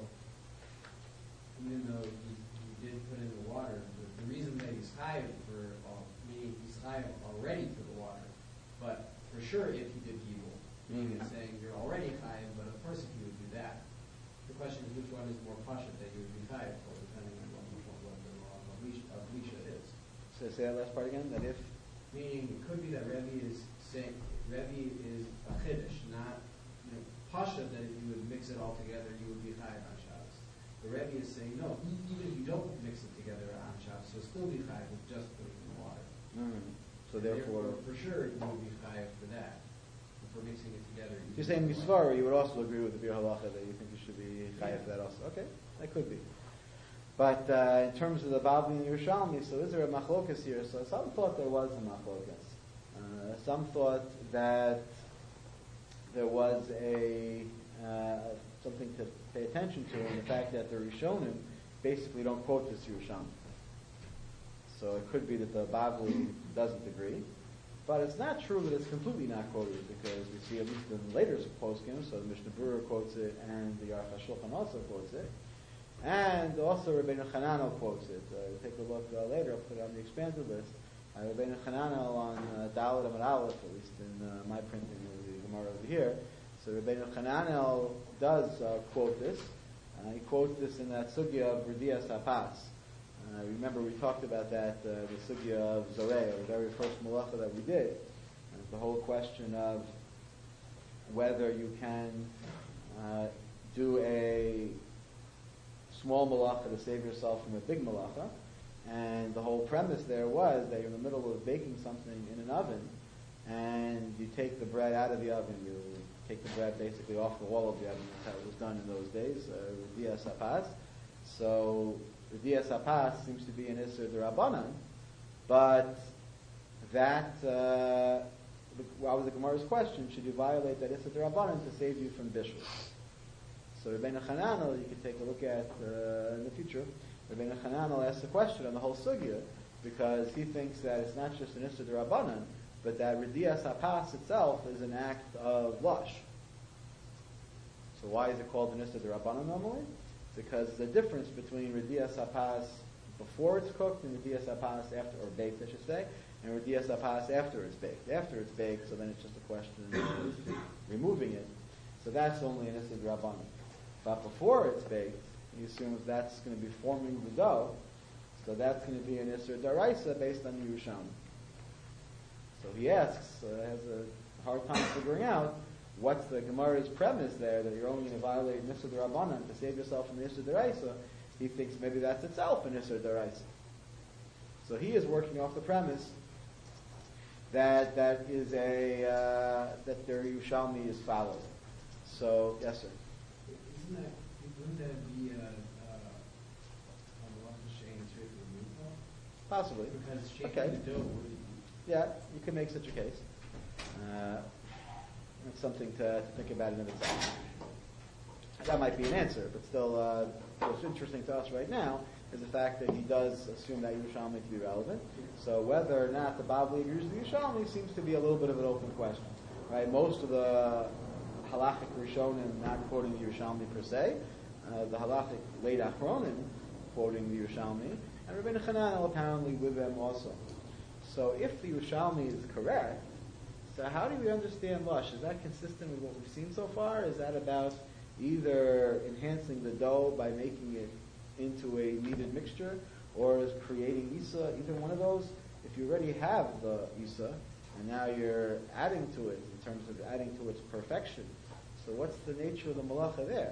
even though he, he did put in the water, the, the reason that he's chayav for, uh, meaning he's chayav already for the water, but for sure if he did evil, meaning it's saying you're already chayav, but of course if you would do that. The question is which one is more pasha that you would be chayav for, depending on what, what, what the law of Lisha, of Lisha is. So say that last part again, that if? Meaning it could be that Rebbe is saying, Rebbe is a chiddush, not, you know, pasha that if you would mix it all together, you would be chayav on Shabbos. The Rebbe is saying, no, e- even if you don't mix it together on Shabbos, you'll still be chayav with just putting it in the water. Mm. So therefore, for sure, you would be chayav for that. And for mixing it together. if you're saying Misvara, you would also agree with the Bir Halacha that you think you should be chayav for that also. Okay, that could be. But uh, in terms of the Bavli and Yerushalmi, so is there a machlokas here? So some thought there was a machlokas. Uh, some thought that there was a uh, something to pay attention to in the fact that the Rishonim basically don't quote this Yerushalmi. So it could be that the Bavli doesn't agree. But it's not true that it's completely not quoted, because we see at least in the later poskim, so the Mishnah Berurah quotes it, and the Aruch HaShulchan also quotes it. And also Rabbeinu Chananel quotes it. Uh, take a look uh, later, I'll put it on the expanded list. Uh, Rabbeinu Chananel on uh, Dalet Amud Aleph, at least in uh, my printing of the Gemara over here. So Rabbeinu Chananel does uh, quote this. Uh, he quotes this in that sugya of Redias Hapas. Uh, remember we talked about that, uh, the sugya of Zoreh, the very first malacha that we did. Uh, the whole question of whether you can uh, do a small malacha to save yourself from a big malacha. And the whole premise there was that you're in the middle of baking something in an oven, and you take the bread out of the oven. You take the bread basically off the wall of the oven. That's how it was done in those days, Redias Hapas. So Redias Hapas seems to be an Isser D'Rabbanan, but that, uh, what was the Gemara's question? Should you violate that Isser D'Rabbanan to save you from Bishul? So Rabbeinu Chananel, you can take a look at uh, in the future. Rabbeinu Chananel asks the question on the whole sugya, because he thinks that it's not just an Isser D'Rabbanan, but that Redias Hapas itself is an act of lush. So why is it called an Isser D'Rabbanan normally? Because the difference between Redias Hapas before it's cooked and Redias Hapas after, or baked I should say, and Redias Hapas after it's baked. After it's baked, so then it's just a question of removing it. So that's only an Isser D'Rabbanan. But before it's baked, he assumes that's going to be forming the dough, so that's going to be an Isser D'Oraisa based on the Yerushalmi. So he asks, uh, has a hard time figuring out what's the Gemara's premise there, that you're only going to violate an Isser D'Rabbanan to save yourself from the Isser D'Oraisa. He thinks maybe that's itself an Isser D'Oraisa. So he is working off the premise that that is a uh, that their Yerushalmi is followed. So yes, sir. Isn't that, wouldn't that be uh, uh, on the one shame to remove that? Possibly. Because shaking Okay. the dough would. Yeah, you can make such a case. Uh, it's something to, to think about in of itself. That might be an answer, but still, uh, what's interesting to us right now is the fact that he does assume that Yerushalmi to be relevant. So whether or not the Bavli agrees with Yerushalmi seems to be a little bit of an open question, right? Most of the halachic Rishonim not quoting the Yerushalmi per se, uh, the halachic late Achronim quoting the Yerushalmi, and Rabbeinu Chananel apparently with them also. So if the Yerushalmi is correct, so how do we understand lush? Is that consistent with what we've seen so far? Is that about either enhancing the dough by making it into a kneaded mixture, or is creating Isa, either one of those? If you already have the Isa, and now you're adding to it in terms of adding to its perfection, so what's the nature of the malacha there?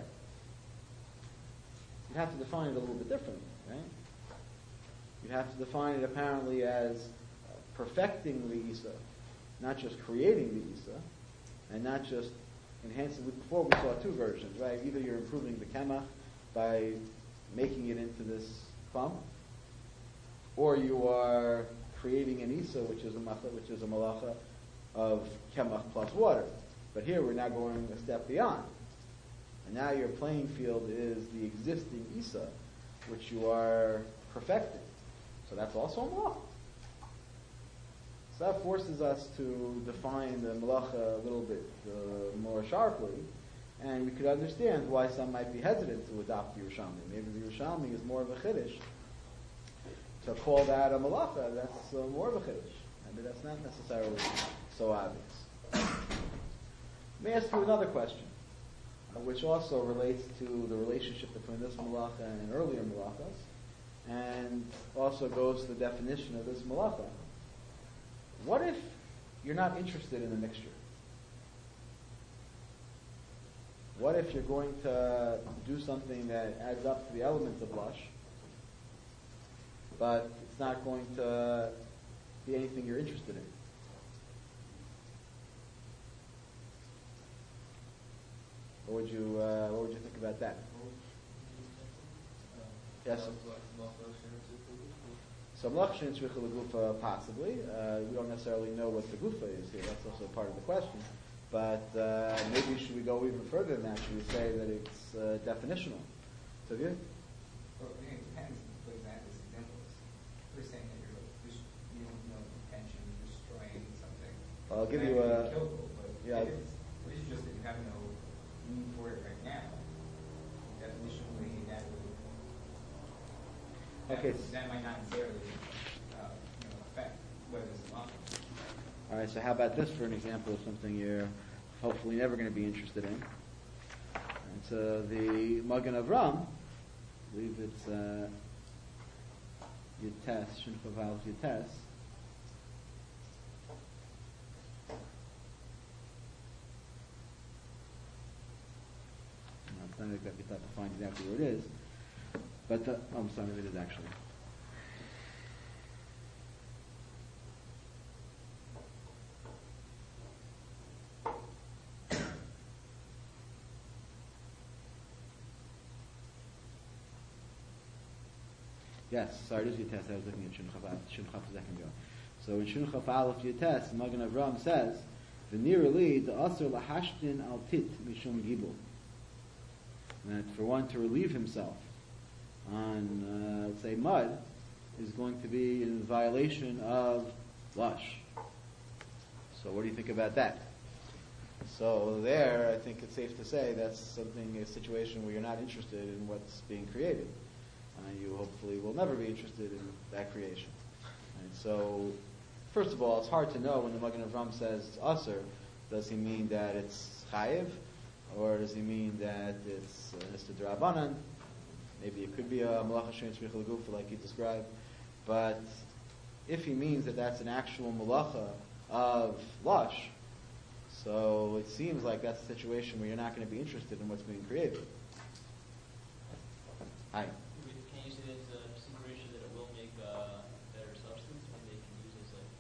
You have to define it a little bit differently, right? You have to define it apparently as perfecting the Isa, not just creating the Isa, and not just enhancing. Before we saw two versions, right? Either you're improving the kemach by making it into this clump, or you are creating an Isa, which is a malacha, which is a malacha of kemach plus water. But here we're now going a step beyond, and now your playing field is the existing Isa, which you are perfecting. So that's also a malacha. So that forces us to define the malacha a little bit uh, more sharply, And we could understand why some might be hesitant to adopt the Yerushalmi. Maybe the Yerushalmi is more of a chiddush. To call that a malacha, that's uh, more of a chiddush. Maybe that's not necessarily so obvious. Let me ask you another question, uh, which also relates to the relationship between this malacha and earlier malachas, and also goes to the definition of this malacha. What if you're not interested in the mixture? What if you're going to do something that adds up to the elements of lush, but it's not going to be anything you're interested in? What would you uh, What would you think about that? Yes. So mlachshin tzricha legufa possibly. Uh, we don't necessarily know what the gufa is here. That's also part of the question. But uh, maybe should we go even further than that? Should we say that it's uh, definitional? So good. Well, I think it depends what exactly this example is. We're saying that you're just, you don't know the intention, destroying something. I'll give That you could a- be killable, but yeah. if it's, if it's just that you have no need for it right now, definitionally that would, that, Okay. would- that might not necessarily, uh, you know, affect whether it's an option. All right. So how about this for an example of something you're hopefully never going to be interested in? And so the Magen Avram, I believe it's uh, Yates, Shinchavav Yates. I'm not exactly to find exactly where it is, but the, oh, I'm sorry, it is actually. Yes, sorry, it is Yates. I was looking at Shunchaf. Shunchaf a second ago. So in Shunchaf Aleph Yates, Magen Avram says, "V'nirali the aser lahashtin al tit mishum gibul." That for one to relieve himself on, uh, let's say, mud, is going to be in violation of lush. So what do you think about that? So there, I think it's safe to say that's something, a situation where you're not interested in what's being created. Uh, you hopefully will never be interested in that creation. And so, first of all, it's hard to know when the Magen Avram says it's aser, does he mean that it's chayiv, or does he mean that it's Mister Drabanan? Maybe it could be a malacha shein tzricha legufa like you described. But if he means that that's an actual malacha of lush, so it seems like that's a situation where you're not going to be interested in what's being created. Hi. Can you say it's a consideration that it will make a better substance when they can use it as like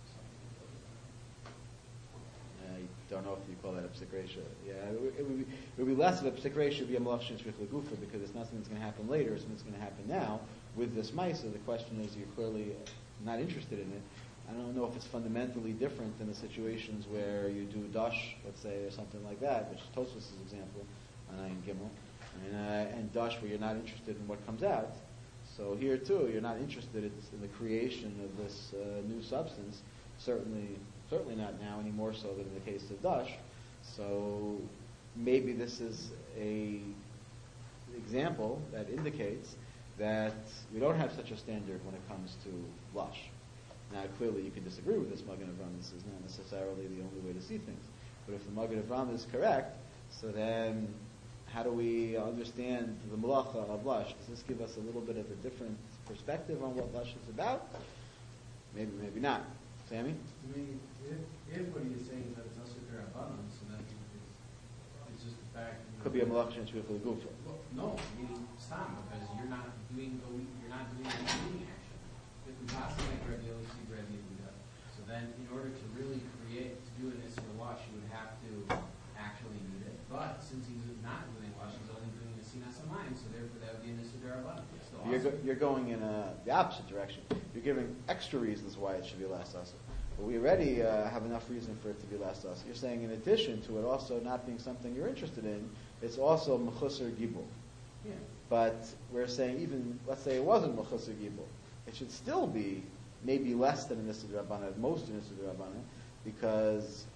something? I don't know if you call that a psik ratio. Yeah, it would, it would, be, it would be less of a psik ratio, it would be a malach shin shvich legufa, because it's not something that's going to happen later, it's something that's going to happen now with this mice. So the question is, you're clearly not interested in it. I don't know if it's fundamentally different than the situations where you do dash, let's say, or something like that, which is Tosfos' example on Ayin Gimel, and, uh, and dash where you're not interested in what comes out. So here too, you're not interested in the creation of this uh, new substance. Certainly, certainly not now, any more so than in the case of dash. So maybe this is a example that indicates that we don't have such a standard when it comes to lush. Now, clearly, you can disagree with this Magen Avram. This is not necessarily the only way to see things. But if the Magen Avram is correct, so then how do we understand the malacha of lush? Does this give us a little bit of a different perspective on what lush is about? Maybe, maybe not. Sammy? I mean, if, if what he's saying is that it's also their abundance, so then it's, it's just the fact. You know, Could be a malach shen shvich legufa. Well, no, I mean, stop, because you're not doing the you're not doing the eating action. If we possibly make Rebbe Yossi, Rebbe Yehuda, so then in order to really create, to do an Isser Lush, you would have to actually need it. But since he's not doing Lush, he's only doing the Sinas Amayim, so therefore that would be an Isser Darabana. You're, go, you're going in a, the opposite direction. You're giving extra reasons why it should be less asa. But we already uh, have enough reason for it to be less asa. You're saying in addition to it also not being something you're interested in, it's also mechusar gibul. Yeah. But we're saying even, let's say it wasn't mechusar gibul, it should still be maybe less than an Issa D'Rabbanan, at most an Issa D'Rabbanan, because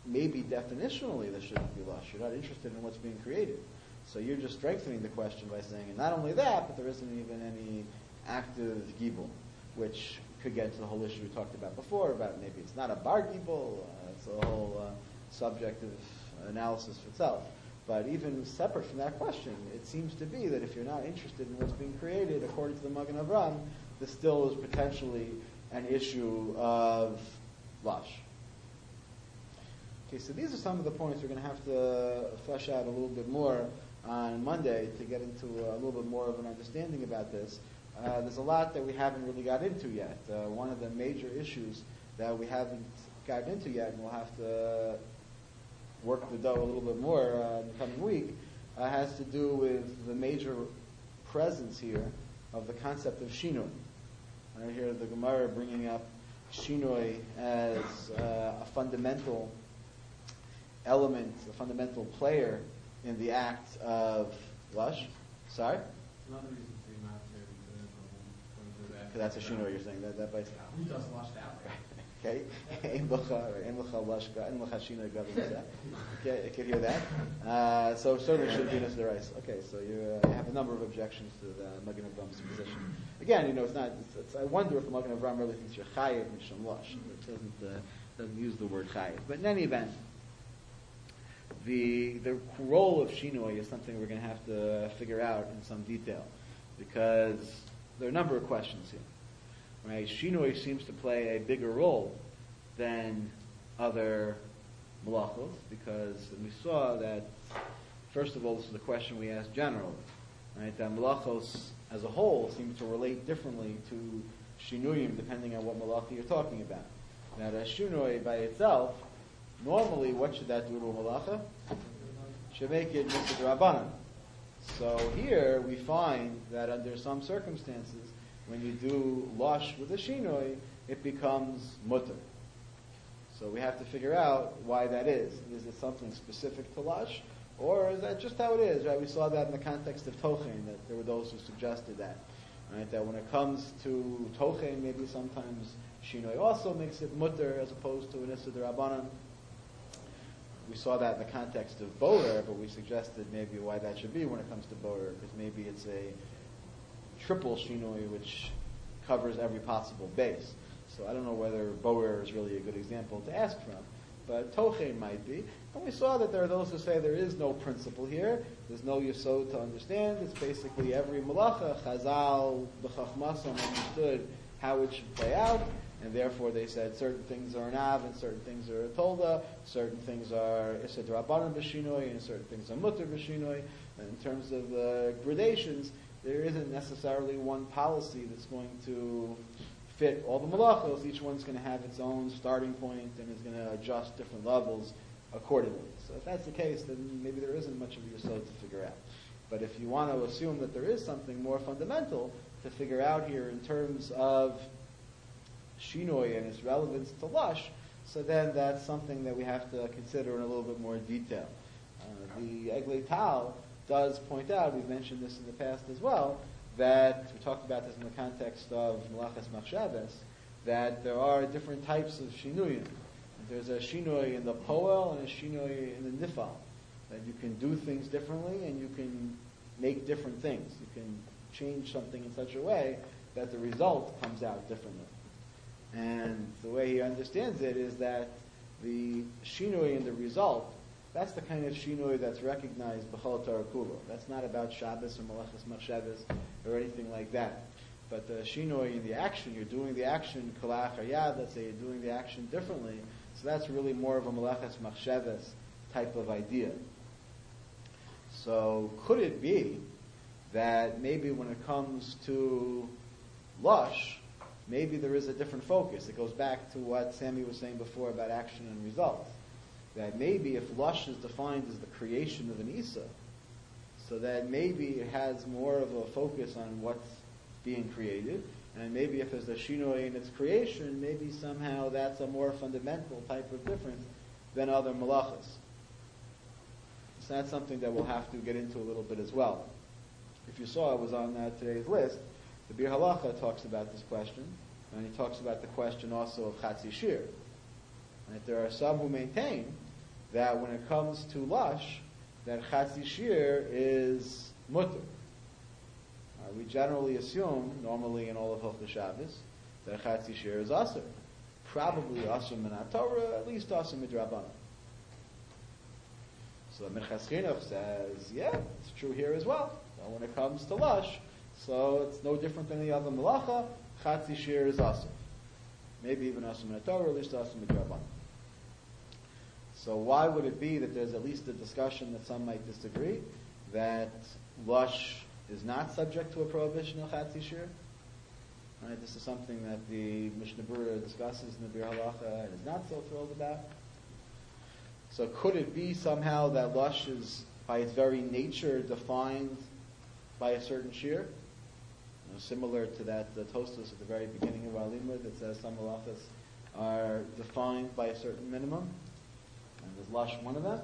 maybe definitionally there shouldn't be lush. You're not interested in what's being created. So you're just strengthening the question by saying, and not only that, but there isn't even any active gibel, which could get to the whole issue we talked about before, about maybe it's not a bar gibel, uh, it's a whole uh, subjective analysis for itself. But even separate from that question, it seems to be that if you're not interested in what's being created, according to the Magen Avram, this still is potentially an issue of lush. Okay, so these are some of the points we're going to have to flesh out a little bit more on Monday to get into a little bit more of an understanding about this. Uh, there's a lot that we haven't really got into yet. Uh, one of the major issues that we haven't gotten into yet, and we'll have to work the dough a little bit more uh, in the coming week, uh, has to do with the major presence here of the concept of shinoi. Right here, the Gemara bringing up shinoi as uh, a fundamental element, a fundamental player in the act of lush. Sorry? Another reason for you not to uh, go through that. Because that's a shinoi you're saying. That, that by Who does lush that way? Okay, Ein Lecha or Ein Lecha Lashka, Ein Lecha Shinoi Gavin. Okay, you can hear that. Uh, so certainly should be the rice. Okay, so you, uh, you have a number of objections to the Magen Avram's position. Again, you know, it's not. It's, it's, I wonder if the Magen Avram really thinks you're chayiv misham lush. It doesn't uh, doesn't use the word chayiv. But in any event, the the role of shinoi is something we're going to have to figure out in some detail, because there are a number of questions here. Right? Shinoi seems to play a bigger role than other malachos, because we saw that, first of all, this is the question we asked generally. Right? That malachos as a whole seem to relate differently to shinuyim depending on what malacha you're talking about. Now, the shinoi by itself, normally, what should that do to a malacha? Should make it mitzvah d'Rabbanan. So here we find that under some circumstances, when you do lush with a shinoi, it becomes mutter. So we have to figure out why that is. Is it something specific to lush, or is that just how it is? Right? We saw that in the context of tochen, that there were those who suggested that. Right? That when it comes to tochen, maybe sometimes shinoi also makes it mutter as opposed to an issa d'Rabbanan. We saw that in the context of borer, but we suggested maybe why that should be when it comes to borer, because maybe it's a triple shinoi which covers every possible base. So I don't know whether borer is really a good example to ask from, but tochen might be. And we saw that there are those who say there is no principle here, there's no yesod to understand, it's basically every malacha, Chazal, b'chachmasam understood how it should play out, and therefore they said certain things are an av and certain things are a tolda, certain things are issa d'Rabbanan b'shinoi and certain things are mutter b'shinoi. And in terms of the gradations, there isn't necessarily one policy that's going to fit all the malachos. Each one's going to have its own starting point and is going to adjust different levels accordingly. So if that's the case, then maybe there isn't much of a yesod to figure out. But if you want to assume that there is something more fundamental to figure out here in terms of shinoi and its relevance to lush, so then that's something that we have to consider in a little bit more detail. Uh, the Eglei Tal does point out, we've mentioned this in the past as well, that we talked about this in the context of Malachas Machshavas, that there are different types of shinuyim. There's a shinoi in the poel and a shinoi in the nifal. That you can do things differently and you can make different things. You can change something in such a way that the result comes out differently. And the way he understands it is that the shinoi in the result, that's the kind of shinoi that's recognized b'chol Torah kulo. That's not about Shabbos or Malachas Machshavas or anything like that. But the shinoi in the action, you're doing the action kolach or yad, let's say you're doing the action differently, so that's really more of a Malachas Machshavas type of idea. So could it be that maybe when it comes to lush, maybe there is a different focus? It goes back to what Sammy was saying before about action and results. That maybe if lush is defined as the creation of an Isa, so that maybe it has more of a focus on what's being created, and maybe if there's a shinoi in its creation, maybe somehow that's a more fundamental type of difference than other malachas. So that's something that we'll have to get into a little bit as well. If you saw, it was on uh, today's list. The Bir Halacha talks about this question, and he talks about the question also of Chatzi Shir. And if there are some who maintain that when it comes to lush, that chatzi shir is mutter. Uh, we generally assume, normally in all of Hilchos Shabbos, that chatzi shir is asur. Probably asur min Torah, at least asur midrabanan. So the Minchas Chinuch says, yeah, it's true here as well. So when it comes to lush, so it's no different than the other malacha, chatzi shir is asur. Maybe even asur min Torah, at least asur midrabanan. So why would it be that there's at least a discussion that some might disagree that lush is not subject to a prohibition of chatzi shir? Right, this is something that the Mishnah Berurah discusses in the Bir Halacha and is not so thrilled about. So could it be somehow that lush is, by its very nature, defined by a certain shir? You know, similar to that the Tosfos at the very beginning of our limud that says some halachas are defined by a certain minimum, and is lush one of them?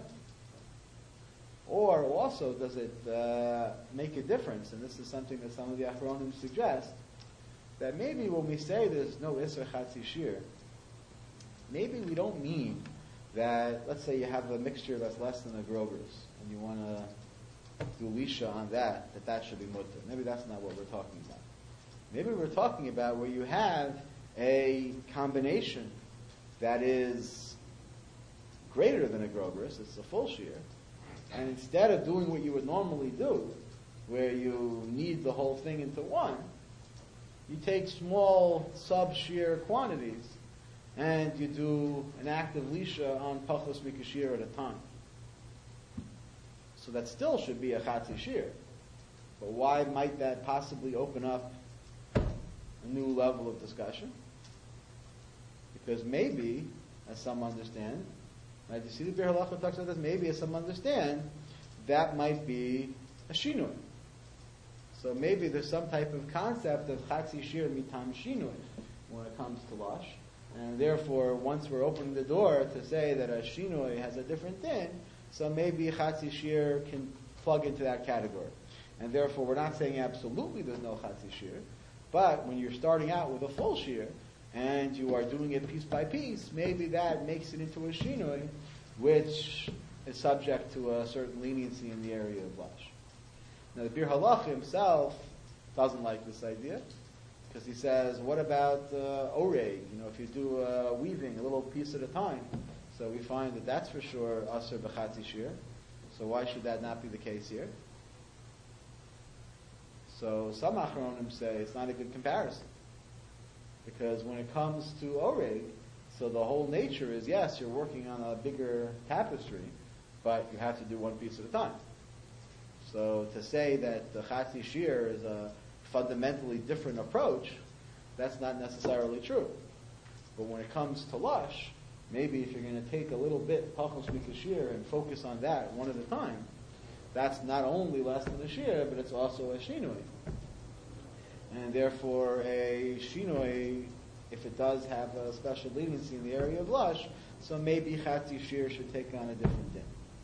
Or also, does it uh, make a difference? And this is something that some of the Achronim suggest, that maybe when we say there's no Isser Chatzi Shir, maybe we don't mean that, let's say you have a mixture that's less than a Grover's, and you want to do Lisha on that, that that should be mutter. Maybe that's not what we're talking about. Maybe we're talking about where you have a combination that is greater than a Grover's, it's a full shear, and instead of doing what you would normally do, where you knead the whole thing into one, you take small sub-shear quantities and you do an active lisha on pachos mikashir at a time. So that still should be a chatzi shir. But why might that possibly open up a new level of discussion? Because maybe, as some understand, right, you see the Bir Halacha talks about this, maybe as some understand, that might be a shinui. So maybe there's some type of concept of chatzi shir mitam shinui when it comes to lush. And therefore, once we're opening the door to say that a shinui has a different din, so maybe chatzi shir can plug into that category. And therefore, we're not saying absolutely there's no chatzi shir, but when you're starting out with a full shir, and you are doing it piece by piece, maybe that makes it into a shinui, which is subject to a certain leniency in the area of lush. Now, the Bir Halacha himself doesn't like this idea, because he says, what about uh, oreg? You know, if you do uh, weaving a little piece at a time. So we find that that's for sure asur b'chatzi shir. So why should that not be the case here? So some achronim say it's not a good comparison, because when it comes to oreg, so the whole nature is, yes, you're working on a bigger tapestry, but you have to do one piece at a time. So to say that the chatzi shir is a fundamentally different approach, that's not necessarily true. But when it comes to lush, maybe if you're going to take a little bit pachos mikashir and focus on that one at a time, that's not only less than a shir, but it's also a shinui. And therefore, a shinui, if it does have a special leniency in the area of lush, so maybe chatzi shir should take on a different din.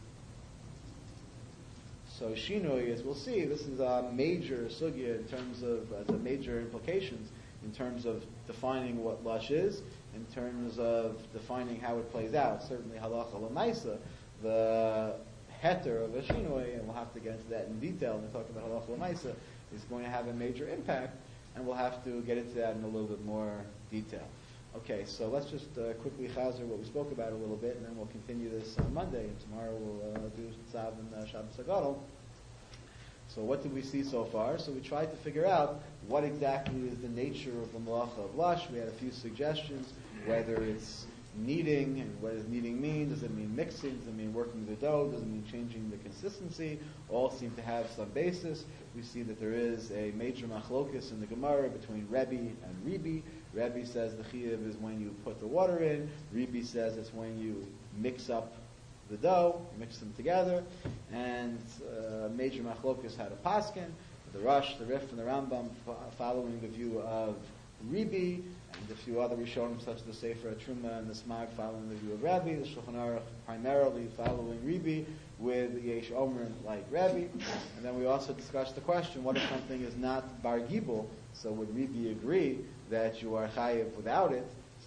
So shinui, as we'll see, this is a major sugya in terms of uh, the major implications in terms of defining what lush is, in terms of defining how it plays out. Certainly halacha l'maisa, the heter of a shinui, and we'll have to get into that in detail when we talk about halacha l'maisa, is going to have a major impact, and we'll have to get into that in a little bit more detail. Okay, so let's just uh, quickly chazer what we spoke about a little bit, and then we'll continue this on Monday, and tomorrow we'll uh, do Tzav and uh, Shabbos HaGadol. So what did we see so far? So we tried to figure out what exactly is the nature of the malacha of lush. We had a few suggestions, whether it's kneading, and what does kneading mean? Does it mean mixing? Does it mean working the dough? Does it mean changing the consistency? All seem to have some basis. We see that there is a major machlokus in the Gemara between Rebbe and Ribi. Rebbe says the chiyuv is when you put the water in. Ribi says it's when you mix up the dough, mix them together. And uh, major machlokus had a paskin, the Rush, the Rif, and the Rambam f- following the view of Ribi, and a few other Rishonim such as the Sefer Truma and the Smag following the view of Rabbi, the Shulchan Aruch primarily following Ribi, with Yesh Omer like Rabbi. And then we also discussed the question, what if something is not bar gibel? So would Ribi agree that you are chayiv without it?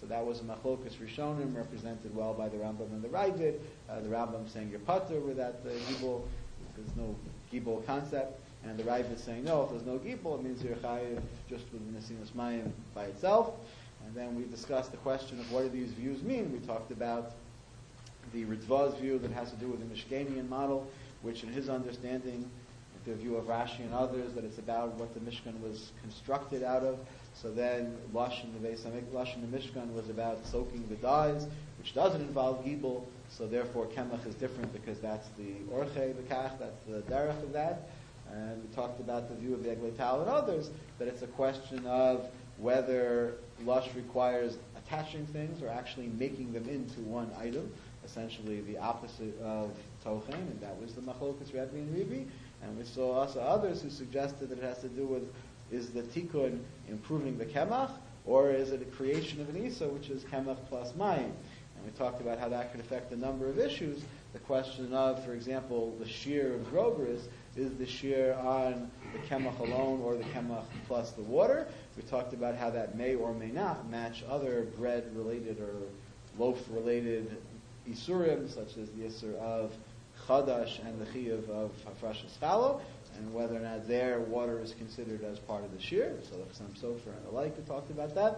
So that was a machlokas rishonim, represented well by the Rambam and the Ravid. Uh, the Rambam saying you're patur with that uh, gibel, there's no gibel concept, and the Ravid saying no, if there's no gibel, it means you're chayiv just with nesinas mayim by itself. And then we discussed the question of what do these views mean. We talked about the Ritzvah's view that has to do with the Mishkanian model, which in his understanding, the view of Rashi and others, that it's about what the Mishkan was constructed out of. So then, Lush in the Beis Hamikdash, Lush in the Mishkan was about soaking the dyes, which doesn't involve gibel. So therefore, Kemach is different because that's the Orche B'kach, that's the derech of that. And we talked about the view of the Eglei Tal and others, that it's a question of whether Lush requires attaching things or actually making them into one item, essentially the opposite of Tochen, and that was the Machlokas Rebbe and Ribi. And we saw also others who suggested that it has to do with, is the Tikkun improving the Kemach, or is it a creation of an Isa, which is Kemach plus Mayim? And we talked about how that could affect a number of issues. The question of, for example, the shear of Grogris, is the shear on the Kemach alone or the Kemach plus the water? We talked about how that may or may not match other bread-related or loaf-related Isurim, such as the Isur of Chadash and the Chiyuv of Hafrashas Challah, and whether or not their water is considered as part of the shear. So some Sofer and the like, we talked about that.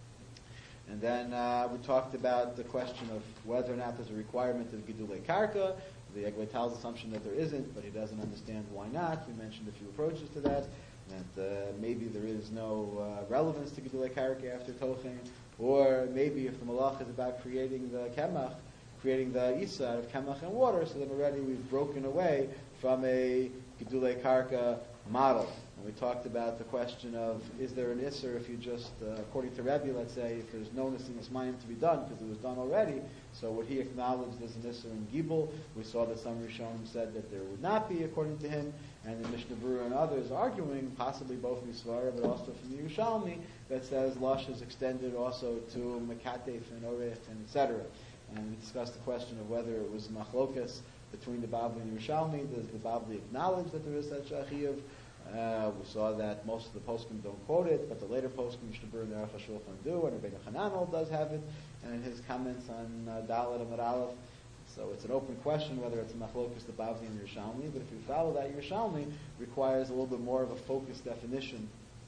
And then uh, we talked about the question of whether or not there's a requirement of Gidulei Karka. The Eglei Tal's assumption that there isn't, but he doesn't understand why not. We mentioned a few approaches to that. That uh, maybe there is no uh, relevance to Gidulei Karka after Tochen, or maybe if the Malach is about creating the Kemach, creating the Isa out of Kemach and water, so then already we've broken away from a Gidulei Karka model. And we talked about the question of, is there an Isser if you just, uh, according to Rebbe, let's say, if there's no Nesinas Mayim to be done, because it was done already, so would he acknowledge there's an Isser in Gibel? We saw that some Rishonim said that there would not be, according to him, and the Mishnah Berurah and others arguing, possibly both Misvara, but also from the Yerushalmi, that says Lush is extended also to Mekatef and Orech and et cetera. And we discussed the question of whether it was machlokas between the Bavli and Yerushalmi. Does the Bavli acknowledge that there is such a chiyuv? Uh, we saw that most of the poskim don't quote it, but the later poskim, Mishnah Berurah and Aruch HaShulchan do, and Rabbeinu Hananel does have it, and in his comments on uh, Dalet Amud Aleph. So it's an open question whether it's a machlokas, the Bavli and Yerushalmi, but if you follow that, Yerushalmi requires a little bit more of a focused definition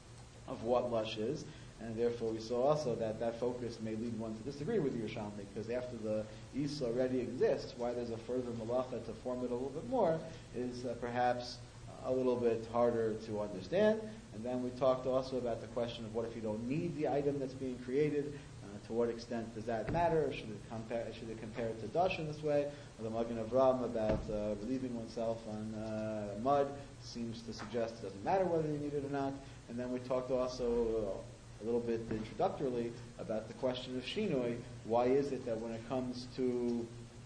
of what lush is. And therefore we saw also that that focus may lead one to disagree with Yerushalmi, because after the Isa already exists, why there's a further malacha to form it a little bit more is uh, perhaps a little bit harder to understand. And then we talked also about the question of what if you don't need the item that's being created, uh, to what extent does that matter? Should it compare, should it compare it to Dash in this way? Or the Magen Avram about uh, relieving oneself on uh, mud seems to suggest it doesn't matter whether you need it or not. And then we talked also uh, a little bit introductorily about the question of Shinoi. Why is it that when it comes to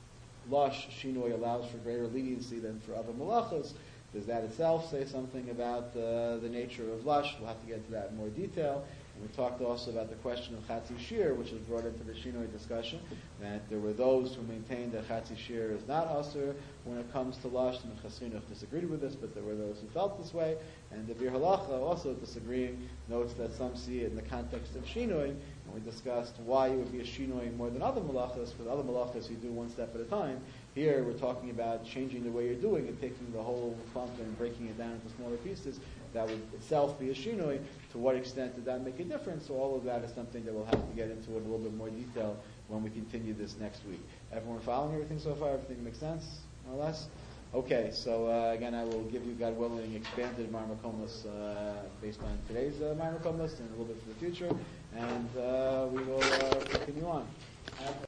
Lush, Shinoi allows for greater leniency than for other malachos? Does that itself say something about uh, the nature of Lush? We'll have to get into that in more detail. And we talked also about the question of Chatzi Shir, which was brought into the Shinoi discussion, that there were those who maintained that Chatzi Shir is not Asur when it comes to Lush, and the Chasinuch disagreed with this, but there were those who felt this way. And the Bir Halacha, also disagreeing, notes that some see it in the context of Shinoi, and we discussed why it would be a Shinoi more than other malachas, because other malachas you do one step at a time. Here we're talking about changing the way you're doing and taking the whole clump and breaking it down into smaller pieces. That would itself be a shinoi. To what extent did that make a difference? So all of that is something that we'll have to get into in a little bit more detail when we continue this next week. Everyone following everything so far? Everything makes sense, more or less? Okay, so uh, again, I will give you, God willing, expanded Marmakomos uh, based on today's uh, Marmakomos and a little bit for the future, and uh, we will uh, continue on.